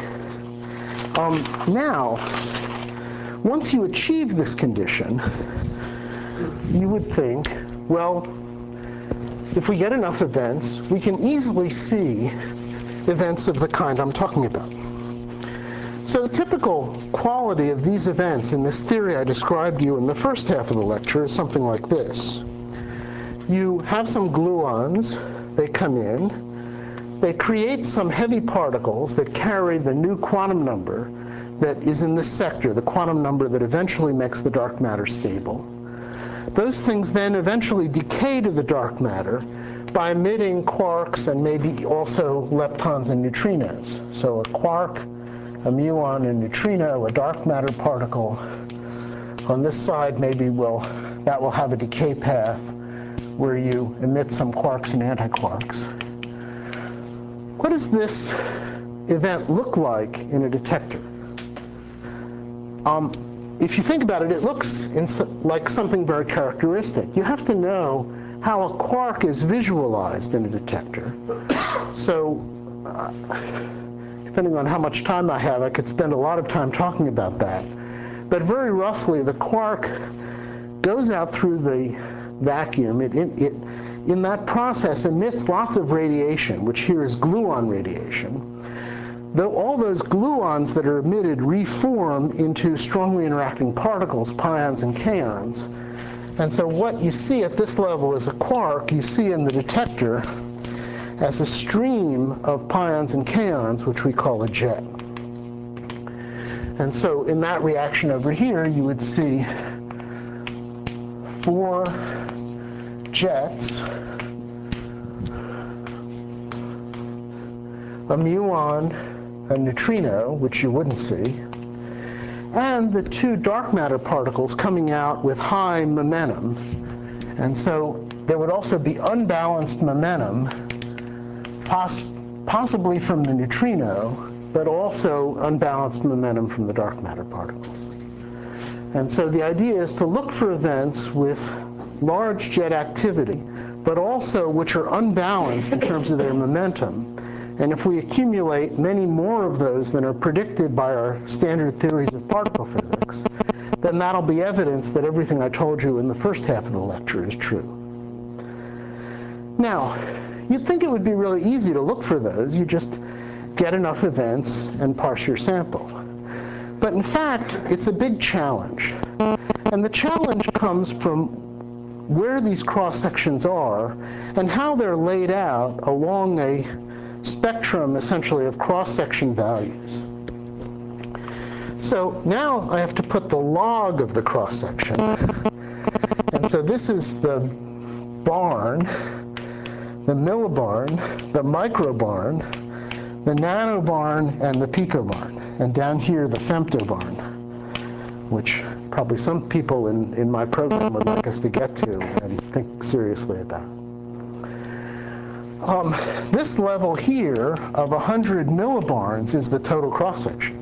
Speaker 1: Now, once you achieve this condition, you would think, well, if we get enough events, we can easily see events of the kind I'm talking about. So the typical quality of these events in this theory I described to you in the first half of the lecture is something like this. You have some gluons, they come in, they create some heavy particles that carry the new quantum number that is in this sector, the quantum number that eventually makes the dark matter stable. Those things then eventually decay to the dark matter by emitting quarks and maybe also leptons and neutrinos. So a quark, a muon, a neutrino, a dark matter particle. On this side, maybe that will have a decay path where you emit some quarks and antiquarks. What does this event look like in a detector? If you think about it, it looks like something very characteristic. You have to know how a quark is visualized in a detector. So depending on how much time I have, I could spend a lot of time talking about that. But very roughly, the quark goes out through the vacuum. It in that process, emits lots of radiation, which here is gluon radiation. all those gluons that are emitted reform into strongly interacting particles, pions and kaons. And so what you see at this level is a quark you see in the detector as a stream of pions and kaons, which we call a jet. And so in that reaction over here, you would see 4 jets, a muon, a neutrino, which you wouldn't see, and the 2 dark matter particles coming out with high momentum. And so there would also be unbalanced momentum, possibly from the neutrino, but also unbalanced momentum from the dark matter particles. And so the idea is to look for events with large jet activity, but also which are unbalanced in terms of their momentum. And if we accumulate many more of those than are predicted by our standard theories of particle physics, then that'll be evidence that everything I told you in the first half of the lecture is true. Now, you'd think it would be really easy to look for those. You just get enough events and parse your sample. But in fact, it's a big challenge. And the challenge comes from where these cross-sections are and how they're laid out along a spectrum, essentially, of cross-section values. So now I have to put the log of the cross-section. And so this is the barn, the millibarn, the microbarn, the nanobarn, and the picobarn. And down here, the femtobarn, which probably some people in my program would like us to get to and think seriously about. This level here of 100 millibarns is the total cross-section.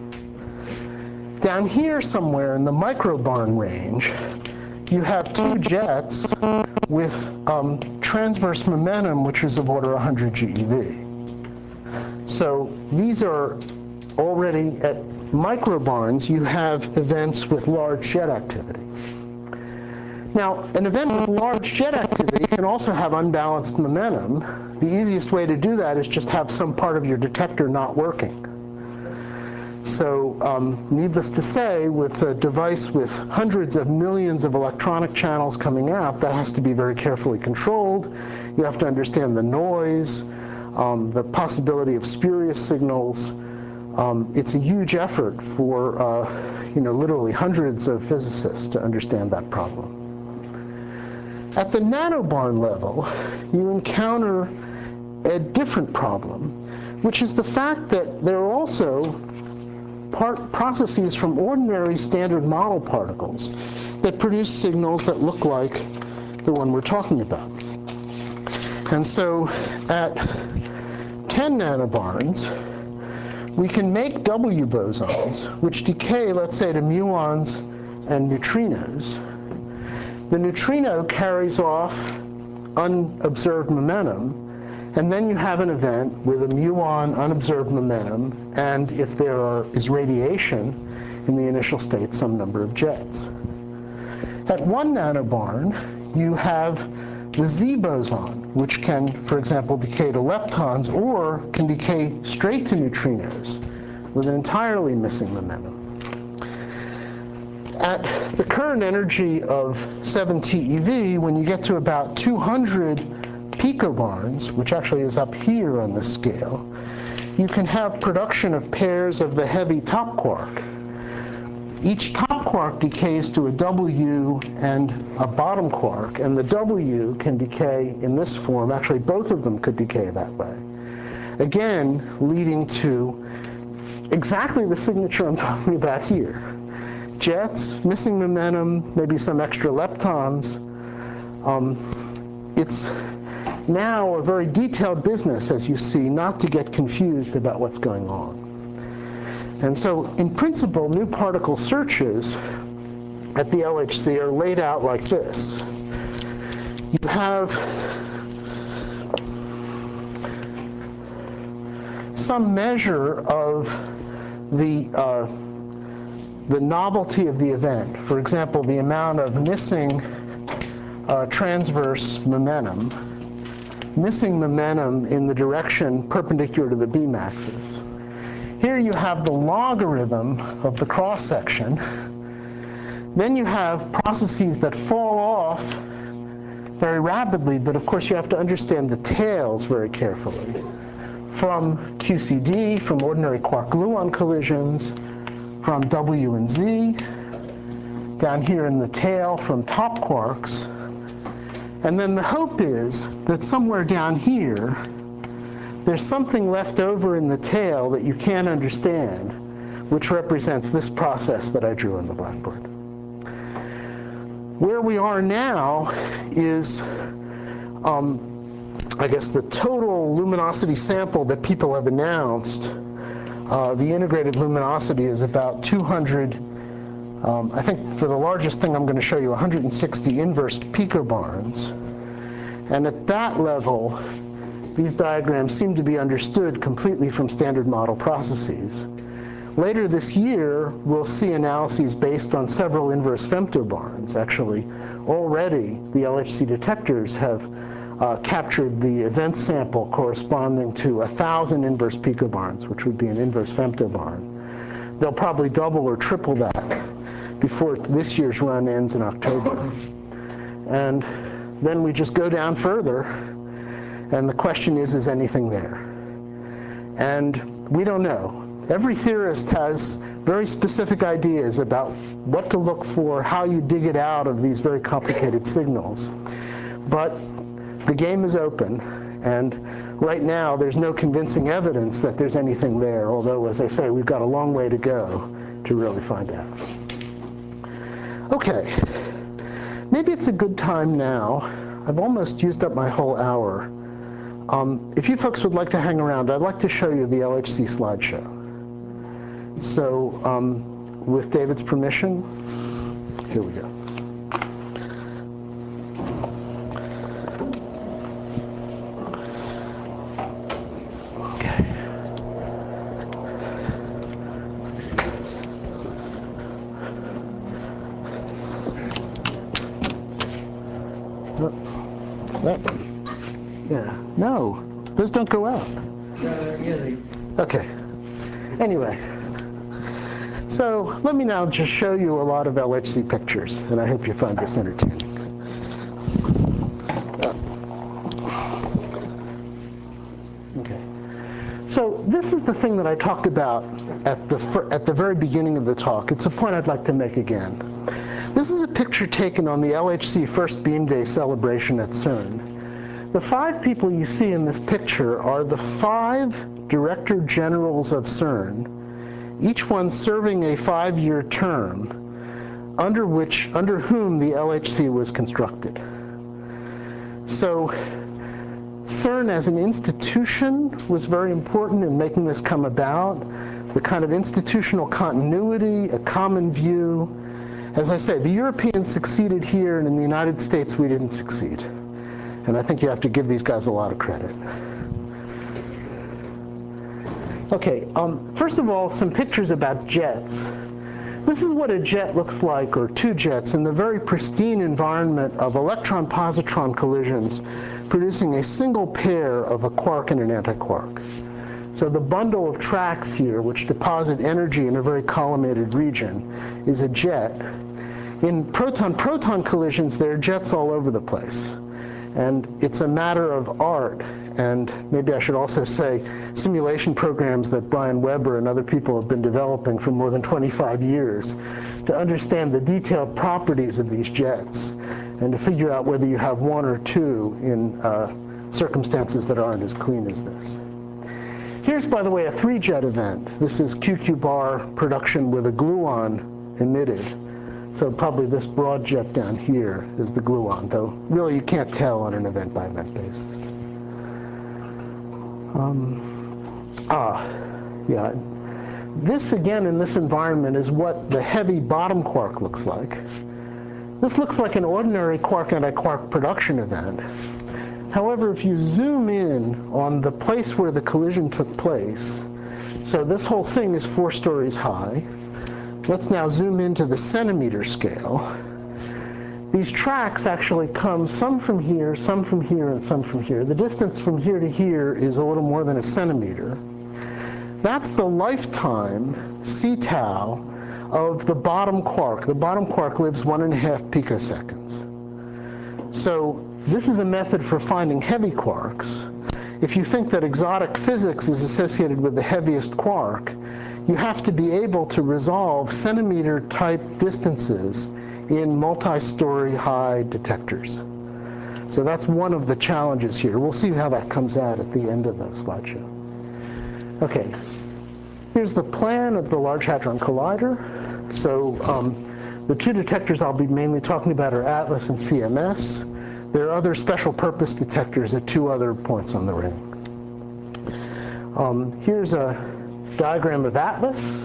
Speaker 1: Down here somewhere in the microbarn range, you have 2 jets with transverse momentum, which is of order 100 GeV. So these are already at microbarns, you have events with large jet activity. Now, an event with large jet activity can also have unbalanced momentum. The easiest way to do that is just have some part of your detector not working. So needless to say, with a device with hundreds of millions of electronic channels coming out, that has to be very carefully controlled. You have to understand the noise, the possibility of spurious signals. It's a huge effort for literally hundreds of physicists to understand that problem. At the nanobarn level, you encounter a different problem, which is the fact that there are also processes from ordinary standard model particles that produce signals that look like the one we're talking about. And so at 10 nanobarns, we can make W bosons, which decay, let's say, to muons and neutrinos. The neutrino carries off unobserved momentum, and then you have an event with a muon unobserved momentum, and if there is radiation in the initial state, some number of jets. At 1 nanobarn, you have the Z boson, which can, for example, decay to leptons, or can decay straight to neutrinos with an entirely missing momentum. At the current energy of 7 TeV, when you get to about 200 picobarns, which actually is up here on this scale, you can have production of pairs of the heavy top quark. Each top quark decays to a W and a bottom quark, and the W can decay in this form. Actually, both of them could decay that way. Again, leading to exactly the signature I'm talking about here. Jets, missing momentum, maybe some extra leptons. It's now a very detailed business, as you see, not to get confused about what's going on. And so, in principle, new particle searches at the LHC are laid out like this. You have some measure of the novelty of the event. For example, the amount of missing transverse momentum, missing momentum in the direction perpendicular to the beam axis. Here you have the logarithm of the cross-section. Then you have processes that fall off very rapidly, but of course you have to understand the tails very carefully. From QCD, from ordinary quark-gluon collisions, from W and Z, down here in the tail from top quarks. And then the hope is that somewhere down here, there's something left over in the tail that you can't understand, which represents this process that I drew on the blackboard. Where we are now is, I guess, the total luminosity sample that people have announced. The integrated luminosity is about 200, I think for the largest thing I'm going to show you, 160 inverse picobarns. And at that level, these diagrams seem to be understood completely from standard model processes. Later this year, we'll see analyses based on several inverse femtobarns. Actually, already the LHC detectors have captured the event sample corresponding to 1,000 inverse picobarns, which would be an inverse femtobarn. They'll probably double or triple that before this year's run ends in October. And then we just go down further, and the question is anything there? And we don't know. Every theorist has very specific ideas about what to look for, how you dig it out of these very complicated signals. But the game is open, and right now there's no convincing evidence that there's anything there, although, as I say, we've got a long way to go to really find out. Okay, maybe it's a good time now. I've almost used up my whole hour. If you folks would like to hang around, I'd like to show you the LHC slideshow. So with David's permission, here we go. Okay. Oh, what's that one? Yeah. No, those don't go out. Yeah, okay. Anyway. So let me now just show you a lot of LHC pictures, and I hope you find this entertaining. Okay. So this is the thing that I talked about at the very beginning of the talk. It's a point I'd like to make again. This is a picture taken on the LHC First Beam Day celebration at CERN. The 5 people you see in this picture are the 5 director generals of CERN, each one serving a 5-year term under whom the LHC was constructed. So CERN as an institution was very important in making this come about. The kind of institutional continuity, a common view. As I say, the Europeans succeeded here, and in the United States we didn't succeed. And I think you have to give these guys a lot of credit. Okay, first of all, some pictures about jets. This is what a jet looks like, or 2 jets, in the very pristine environment of electron-positron collisions, producing a single pair of a quark and an antiquark. So the bundle of tracks here, which deposit energy in a very collimated region, is a jet. In proton-proton collisions, there are jets all over the place. And it's a matter of art, and maybe I should also say simulation programs that Brian Weber and other people have been developing for more than 25 years to understand the detailed properties of these jets and to figure out whether you have 1 or 2 in circumstances that aren't as clean as this. Here's, by the way, a 3-jet event. This is QQ bar production with a gluon emitted. So probably this broad jet down here is the gluon, though really you can't tell on an event-by-event basis. Yeah. This, again, in this environment is what the heavy bottom quark looks like. This looks like an ordinary quark-antiquark production event. However, if you zoom in on the place where the collision took place, so this whole thing is 4 stories high. Let's now zoom into the centimeter scale. These tracks actually come some from here, some from here, and some from here. The distance from here to here is a little more than a centimeter. That's the lifetime c tau of the bottom quark. The bottom quark lives 1.5 picoseconds. So this is a method for finding heavy quarks. If you think that exotic physics is associated with the heaviest quark, you have to be able to resolve centimeter-type distances in multi-story high detectors. So that's one of the challenges here. We'll see how that comes out at the end of the slideshow. Okay, here's the plan of the Large Hadron Collider. So the two detectors I'll be mainly talking about are ATLAS and CMS. There are other special purpose detectors at two other points on the ring. Here's a diagram of ATLAS.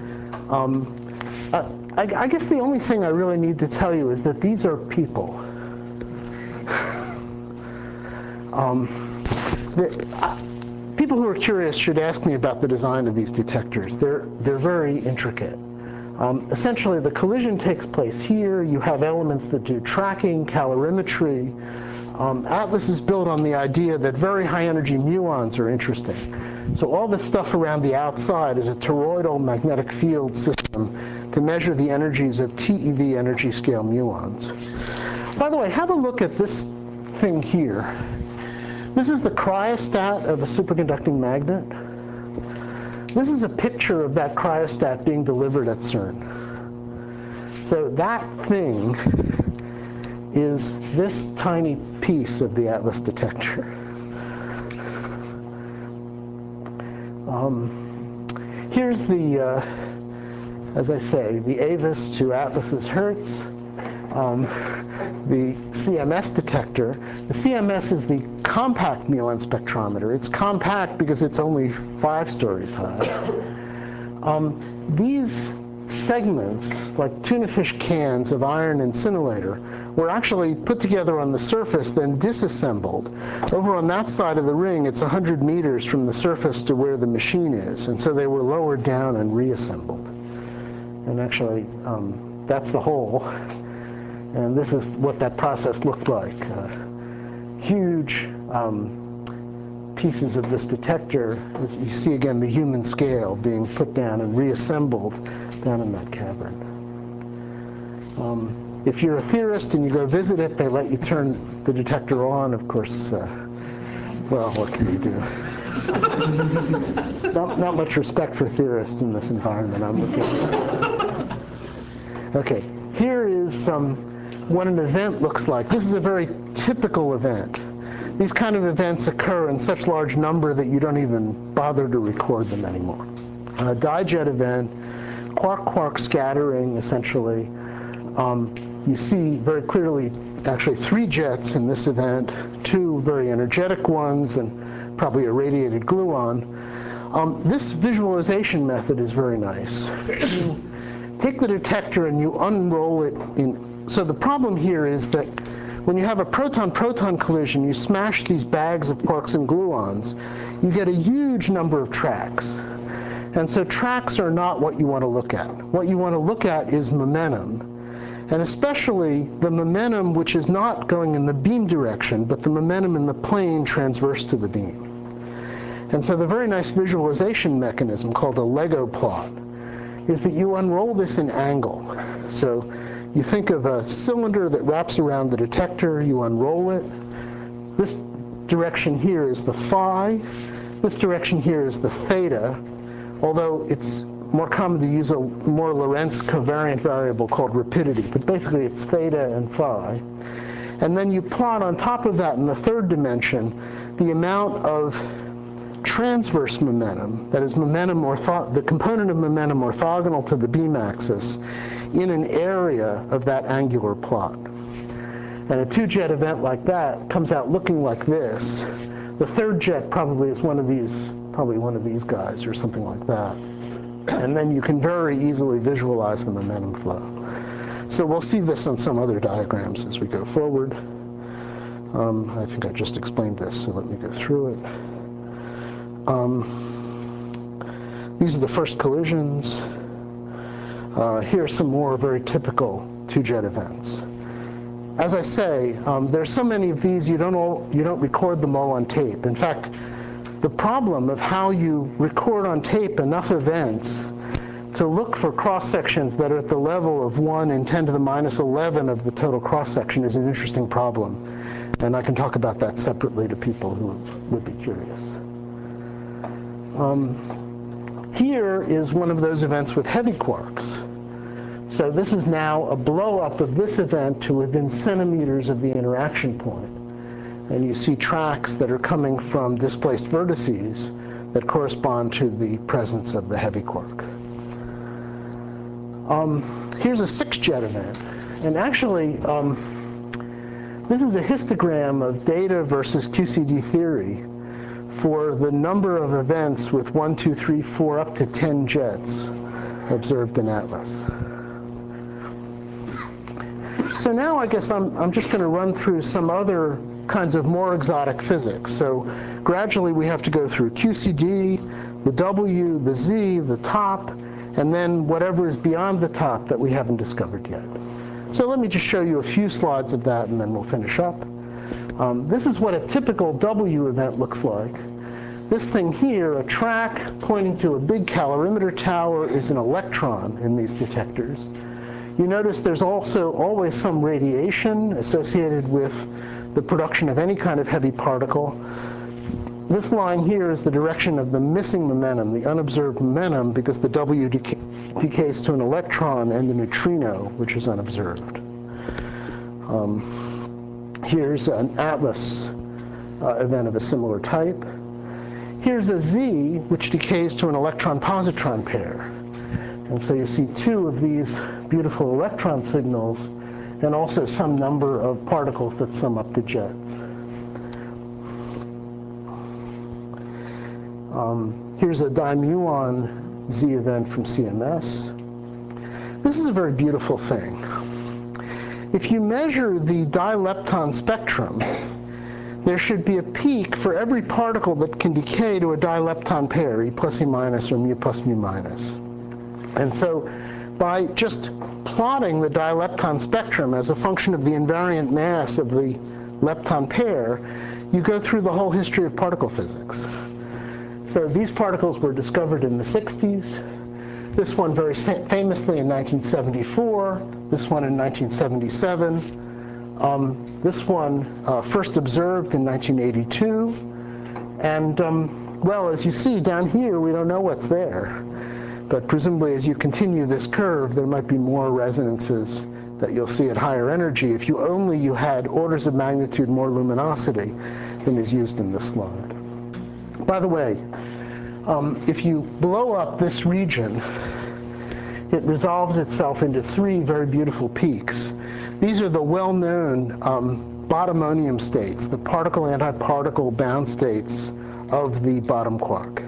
Speaker 1: I guess the only thing I really need to tell you is that these are people. People who are curious should ask me about the design of these detectors. They're very intricate. Essentially, the collision takes place here. You have elements that do tracking, calorimetry. ATLAS is built on the idea that very high-energy muons are interesting. So all this stuff around the outside is a toroidal magnetic field system to measure the energies of TeV energy scale muons. By the way, have a look at this thing here. This is the cryostat of a superconducting magnet. This is a picture of that cryostat being delivered at CERN. So that thing is this tiny piece of the ATLAS detector. Here's the, as I say, the Avis to ATLAS's Hertz. The CMS detector. The CMS is the compact muon spectrometer. It's compact because it's only 5 stories high. These segments, like tuna fish cans of iron incinerator, were actually put together on the surface, then disassembled. Over on that side of the ring, it's 100 meters from the surface to where the machine is. And so they were lowered down and reassembled. And actually, that's the hole. And this is what that process looked like. Huge pieces of this detector, as you see again the human scale being put down and reassembled down in that cavern. If you're a theorist and you go visit it, they let you turn the detector on. Of course, well, what can you do? Not much respect for theorists in this environment, I'm looking at. Okay, here is what an event looks like. This is a very typical event. These kind of events occur in such large number that you don't even bother to record them anymore. A dijet event, quark-quark scattering, essentially. You see very clearly, actually 3 jets in this event, 2 very energetic ones, and probably a radiated gluon. This visualization method is very nice. You take the detector and you unroll it in. So the problem here is that when you have a proton-proton collision, you smash these bags of quarks and gluons, you get a huge number of tracks. And so tracks are not what you want to look at. What you want to look at is momentum, and especially the momentum which is not going in the beam direction, but the momentum in the plane transverse to the beam. And so the very nice visualization mechanism called a Lego plot is that you unroll this in angle. So you think of a cylinder that wraps around the detector, you unroll it. This direction here is the phi. This direction here is the theta, although it's more common to use a more Lorentz covariant variable called rapidity, but basically it's theta and phi. And then you plot on top of that in the 3rd dimension the amount of transverse momentum, that is momentum the component of momentum orthogonal to the beam axis, in an area of that angular plot. And a 2-jet event like that comes out looking like this. The 3rd jet probably is one of these guys or something like that. And then you can very easily visualize the momentum flow. So we'll see this on some other diagrams as we go forward. I think I just explained this, so let me go through it. These are the first collisions. Here are some more very typical 2-jet events. As I say, there's so many of these you don't record them all on tape. In fact, the problem of how you record on tape enough events to look for cross-sections that are at the level of 1 in 10 to the minus 11 of the total cross-section is an interesting problem. And I can talk about that separately to people who would be curious. Here is one of those events with heavy quarks. So this is now a blow-up of this event to within centimeters of the interaction point. And you see tracks that are coming from displaced vertices that correspond to the presence of the heavy quark. Here's a 6-jet event. And actually, this is a histogram of data versus QCD theory for the number of events with 1, 2, 3, 4, up to 10 jets observed in ATLAS. So now I guess I'm just going to run through some other kinds of more exotic physics. So gradually we have to go through QCD, the W, the Z, the top, and then whatever is beyond the top that we haven't discovered yet. So let me just show you a few slides of that, and then we'll finish up. This is what a typical W event looks like. This thing here, a track pointing to a big calorimeter tower, is an electron in these detectors. You notice there's also always some radiation associated with the production of any kind of heavy particle. This line here is the direction of the missing momentum, the unobserved momentum, because the W decays to an electron and the neutrino, which is unobserved. Here's an ATLAS event of a similar type. Here's a Z, which decays to an electron-positron pair. And so you see 2 of these beautiful electron signals, and also some number of particles that sum up to jets. Here's a dimuon Z event from CMS. This is a very beautiful thing. If you measure the dilepton spectrum, there should be a peak for every particle that can decay to a dilepton pair, E plus E minus or mu plus mu minus. And so by just plotting the dilepton spectrum as a function of the invariant mass of the lepton pair, you go through the whole history of particle physics. So these particles were discovered in the 60s. This one very famously in 1974. This one in 1977. This one first observed in 1982. And well, as you see down here, we don't know what's there. But presumably, as you continue this curve, there might be more resonances that you'll see at higher energy if you had orders of magnitude more luminosity than is used in this slide. By the way, if you blow up this region, it resolves itself into 3 very beautiful peaks. These are the well-known bottomonium states, the particle-antiparticle bound states of the bottom quark.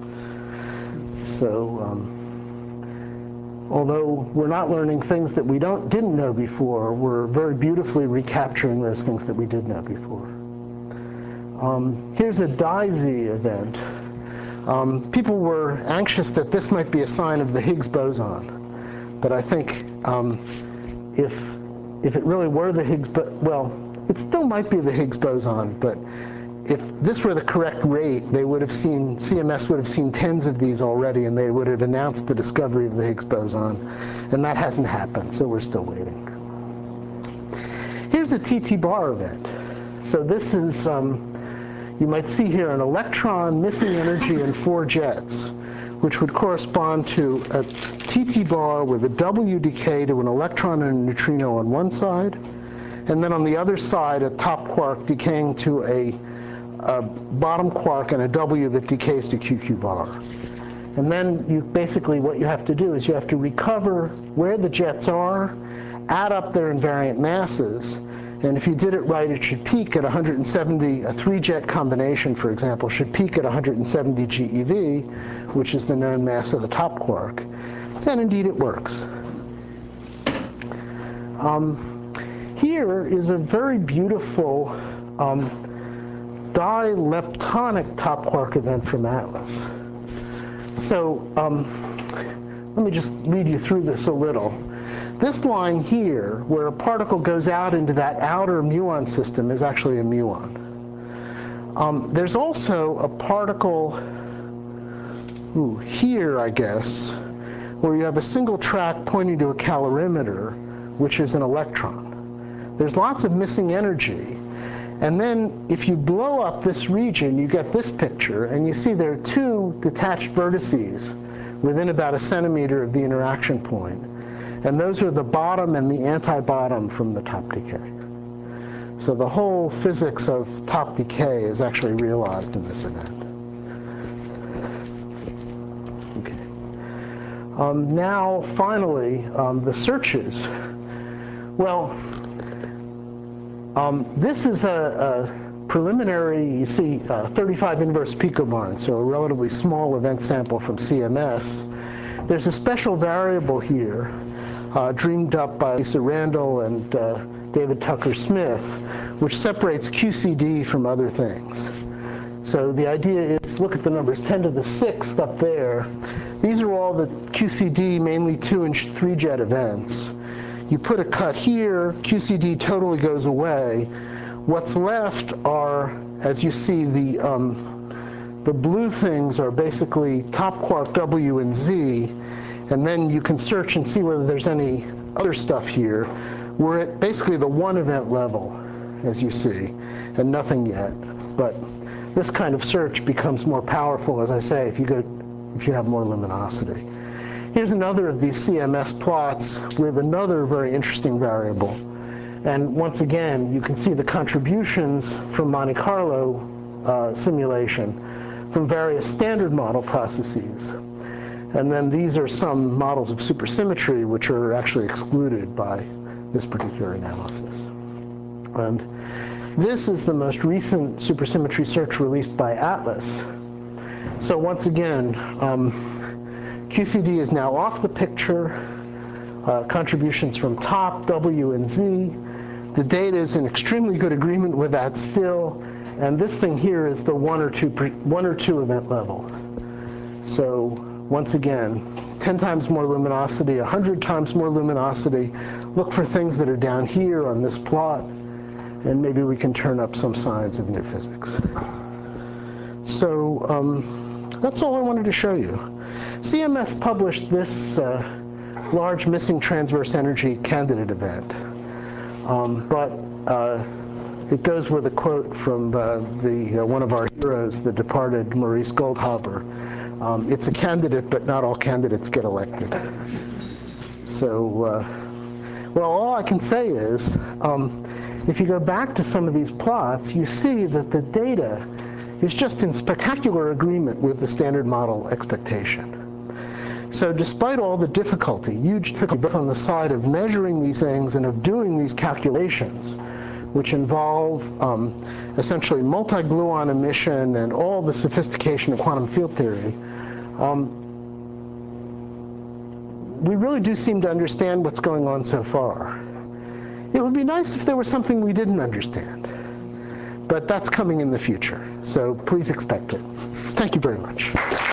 Speaker 1: So although we're not learning things that we didn't know before, we're very beautifully recapturing those things that we did know before. Here's a Di-Z event. People were anxious that this might be a sign of the Higgs boson. But I think if it really were the Higgs, well, it still might be the Higgs boson, but if this were the correct rate, CMS would have seen tens of these already, and they would have announced the discovery of the Higgs boson. And that hasn't happened, so we're still waiting. Here's a TT bar event. So this is, you might see here an electron missing energy in 4 jets, which would correspond to a TT bar with a W decay to an electron and a neutrino on one side, and then on the other side, a top quark decaying to a bottom quark and a W that decays to QQ bar. And then basically what you have to do is you have to recover where the jets are, add up their invariant masses, and if you did it right, it should peak at 170, a 3-jet combination, for example, should peak at 170 GeV, which is the known mass of the top quark. And indeed, it works. Here is a very beautiful dileptonic top quark event from ATLAS. So let me just lead you through this a little. This line here, where a particle goes out into that outer muon system, is actually a muon. There's also a particle here, I guess, where you have a single track pointing to a calorimeter, which is an electron. There's lots of missing energy. And then if you blow up this region, you get this picture, and you see there are two detached vertices within about a centimeter of the interaction point. And those are the bottom and the anti-bottom from the top decay. So the whole physics of top decay is actually realized in this event. Okay. Now, finally, the searches. Well, this is a preliminary, you see, 35 inverse picobarns, so a relatively small event sample from CMS. There's a special variable here, dreamed up by Lisa Randall and David Tucker Smith, which separates QCD from other things. So the idea is, look at the numbers, 10 to the 6th up there. These are all the QCD, mainly 2 and 3 jet events. You put a cut here, QCD totally goes away. What's left are, as you see, the blue things are basically top quark W and Z, and then you can search and see whether there's any other stuff here. We're at basically the 1 event level, as you see, and nothing yet. But this kind of search becomes more powerful, as I say, if you have more luminosity. Here's another of these CMS plots with another very interesting variable. And once again, you can see the contributions from Monte Carlo simulation from various standard model processes. And then these are some models of supersymmetry which are actually excluded by this particular analysis. And this is the most recent supersymmetry search released by Atlas. So once again, QCD is now off the picture. Contributions from top, W, and Z. The data is in extremely good agreement with that still. And this thing here is the 1 or 2 event level. So once again, 10 times more luminosity, 100 times more luminosity. Look for things that are down here on this plot, and maybe we can turn up some signs of new physics. So that's all I wanted to show you. CMS published this large missing transverse energy candidate event. But it goes with a quote from one of our heroes, the departed Maurice Goldhaber. It's a candidate, but not all candidates get elected. So, well, all I can say is, if you go back to some of these plots, you see that the data is just in spectacular agreement with the standard model expectation. So despite all the difficulty, huge difficulty, both on the side of measuring these things and of doing these calculations, which involve essentially multi-gluon emission and all the sophistication of quantum field theory, we really do seem to understand what's going on so far. It would be nice if there was something we didn't understand, but that's coming in the future, so please expect it. Thank you very much.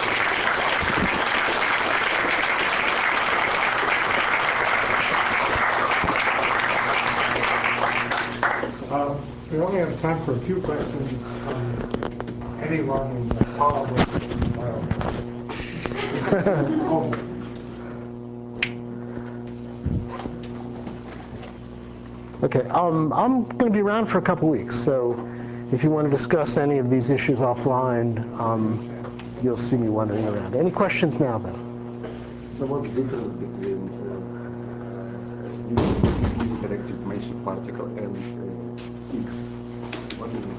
Speaker 2: We only have time for a few questions from anyone in the hall.
Speaker 1: Okay, I'm going to be around for a couple weeks, so if you want to discuss any of these issues offline, you'll see me wandering around. Any questions now, though?
Speaker 3: So what's the difference between interactive massive particle and Higgs? What is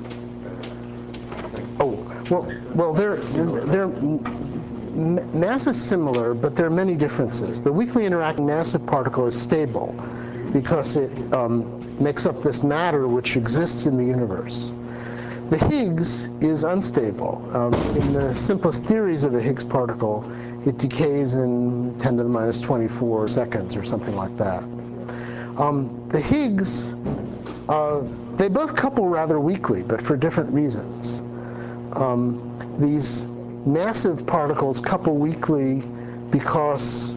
Speaker 3: it?
Speaker 1: Well, they're mass is similar, but there are many differences. The weakly interacting massive particle is stable because it makes up this matter which exists in the universe. The Higgs is unstable. In the simplest theories of the Higgs particle, it decays in 10 to the minus 24 seconds or something like that. The Higgs, they both couple rather weakly, but for different reasons. These massive particles couple weakly because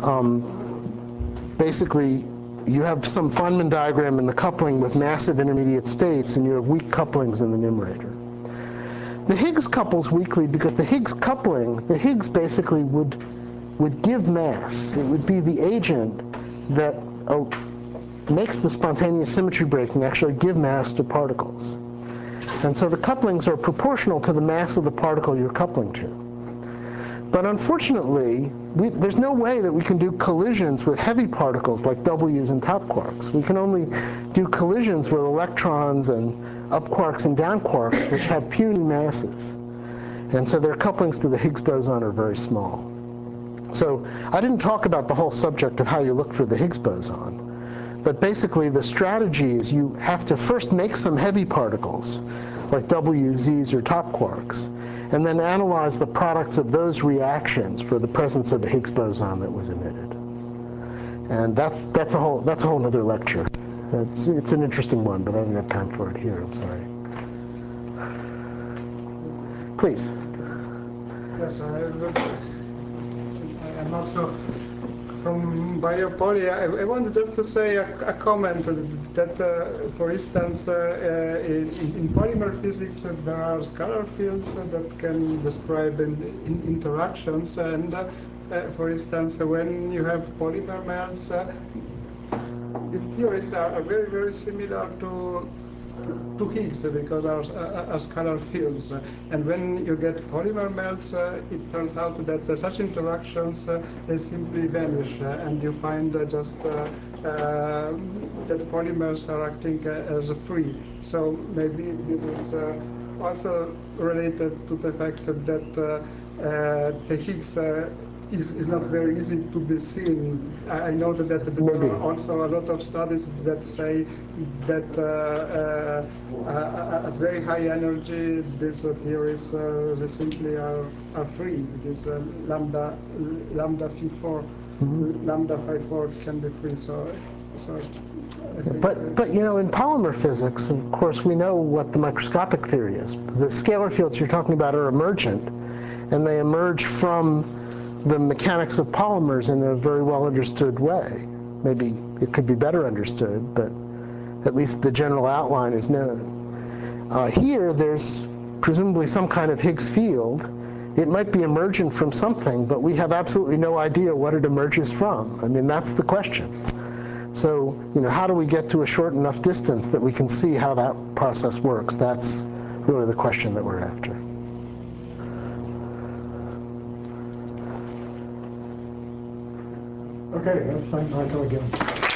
Speaker 1: basically you have some Feynman diagram in the coupling with massive intermediate states, and you have weak couplings in the numerator. The Higgs couples weakly because the Higgs coupling, the Higgs basically would give mass. It would be the agent that makes the spontaneous symmetry breaking actually give mass to particles. And so the couplings are proportional to the mass of the particle you're coupling to. But unfortunately, there's no way that we can do collisions with heavy particles like W's and top quarks. We can only do collisions with electrons and up quarks and down quarks, which have puny masses. And so their couplings to the Higgs boson are very small. So I didn't talk about the whole subject of how you look for the Higgs boson. But basically, the strategy is you have to first make some heavy particles, like W's, Z's, or top quarks, and then analyze the products of those reactions for the presence of the Higgs boson that was emitted. And that's a whole other lecture. It's an interesting one, but I don't have time for it here. I'm sorry. Please.
Speaker 2: Yes, I'm also from Biopoly. I wanted just to say a comment that, for instance, in polymer physics, there are scalar fields that can describe interactions. And for instance, when you have polymer melts, these theories are very, very similar to Higgs because are scalar fields. And when you get polymer melts, it turns out that such interactions they simply vanish, and you find just that polymers are acting as free. So maybe this is also related to the fact that the Higgs is not very easy to be seen. I know that there are also a lot of studies that say that at very high energy, these theories they simply are free. This lambda phi4, lambda phi4 can be free. So
Speaker 1: But you know, in polymer physics, of course, we know what the microscopic theory is. The scalar fields you're talking about are emergent, and they emerge from the mechanics of polymers in a very well understood way. Maybe it could be better understood, but at least the general outline is known. Here, there's presumably some kind of Higgs field. It might be emergent from something, but we have absolutely no idea what it emerges from. I mean, that's the question. So, you know, how do we get to a short enough distance that we can see how that process works? That's really the question that we're after.
Speaker 2: Okay, let's thank Michael again.